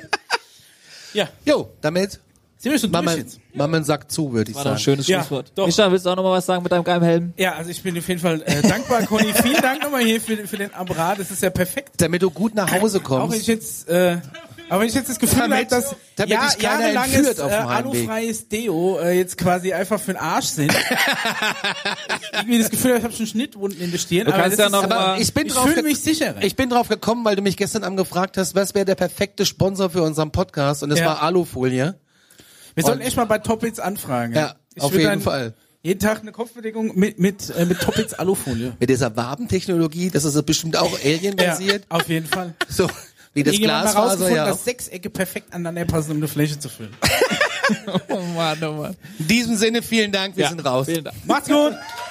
ja, Jo, damit sind wir schon machen durch wir, jetzt? machen wir einen Sack zu, würde ich War doch ein sagen. schönes Ja, Schlusswort. doch. Micha, willst du auch noch mal was sagen mit deinem geilen Helm? Ja, also ich bin auf jeden Fall äh, dankbar, Conny. Vielen Dank nochmal hier für, für den Apparat. Das ist ja perfekt. Damit du gut nach Hause Auch wenn ich kommst. jetzt, äh, aber wenn ich jetzt das Gefühl habe, Damit- dass damit ja, dich keiner jahrelanges entführt auf äh, dem Heimweg. alufreies Deo äh, jetzt quasi einfach für den Arsch sind. Irgendwie das Gefühl habe, ich habe schon Schnittwunden in der Stirn. Du aber kannst das ja noch ist, mal- Aber ich bin ich drauf fühle ge- mich sicherer. Ich bin drauf gekommen, weil du mich gestern angefragt hast, was wäre der perfekte Sponsor für unseren Podcast und das Ja. war Alufolie. Wir sollten und- echt mal bei Toppitz anfragen. Ja, Ich auf würd jeden dann Fall. Jeden Tag eine Kopfbedeckung mit mit äh, mit Toppitz Alufolie. Mit dieser Wabentechnologie, das ist bestimmt auch Alien-basiert. Ja, auf jeden Fall. So, wie das Irgendjemand mal Glasfaser rausgefunden, ja auch. dass Sechsecke perfekt aneinander passen, um eine Fläche zu füllen. Oh Mann, oh Mann. In diesem Sinne, vielen Dank, wir Ja, sind raus. Vielen Dank. Macht's gut!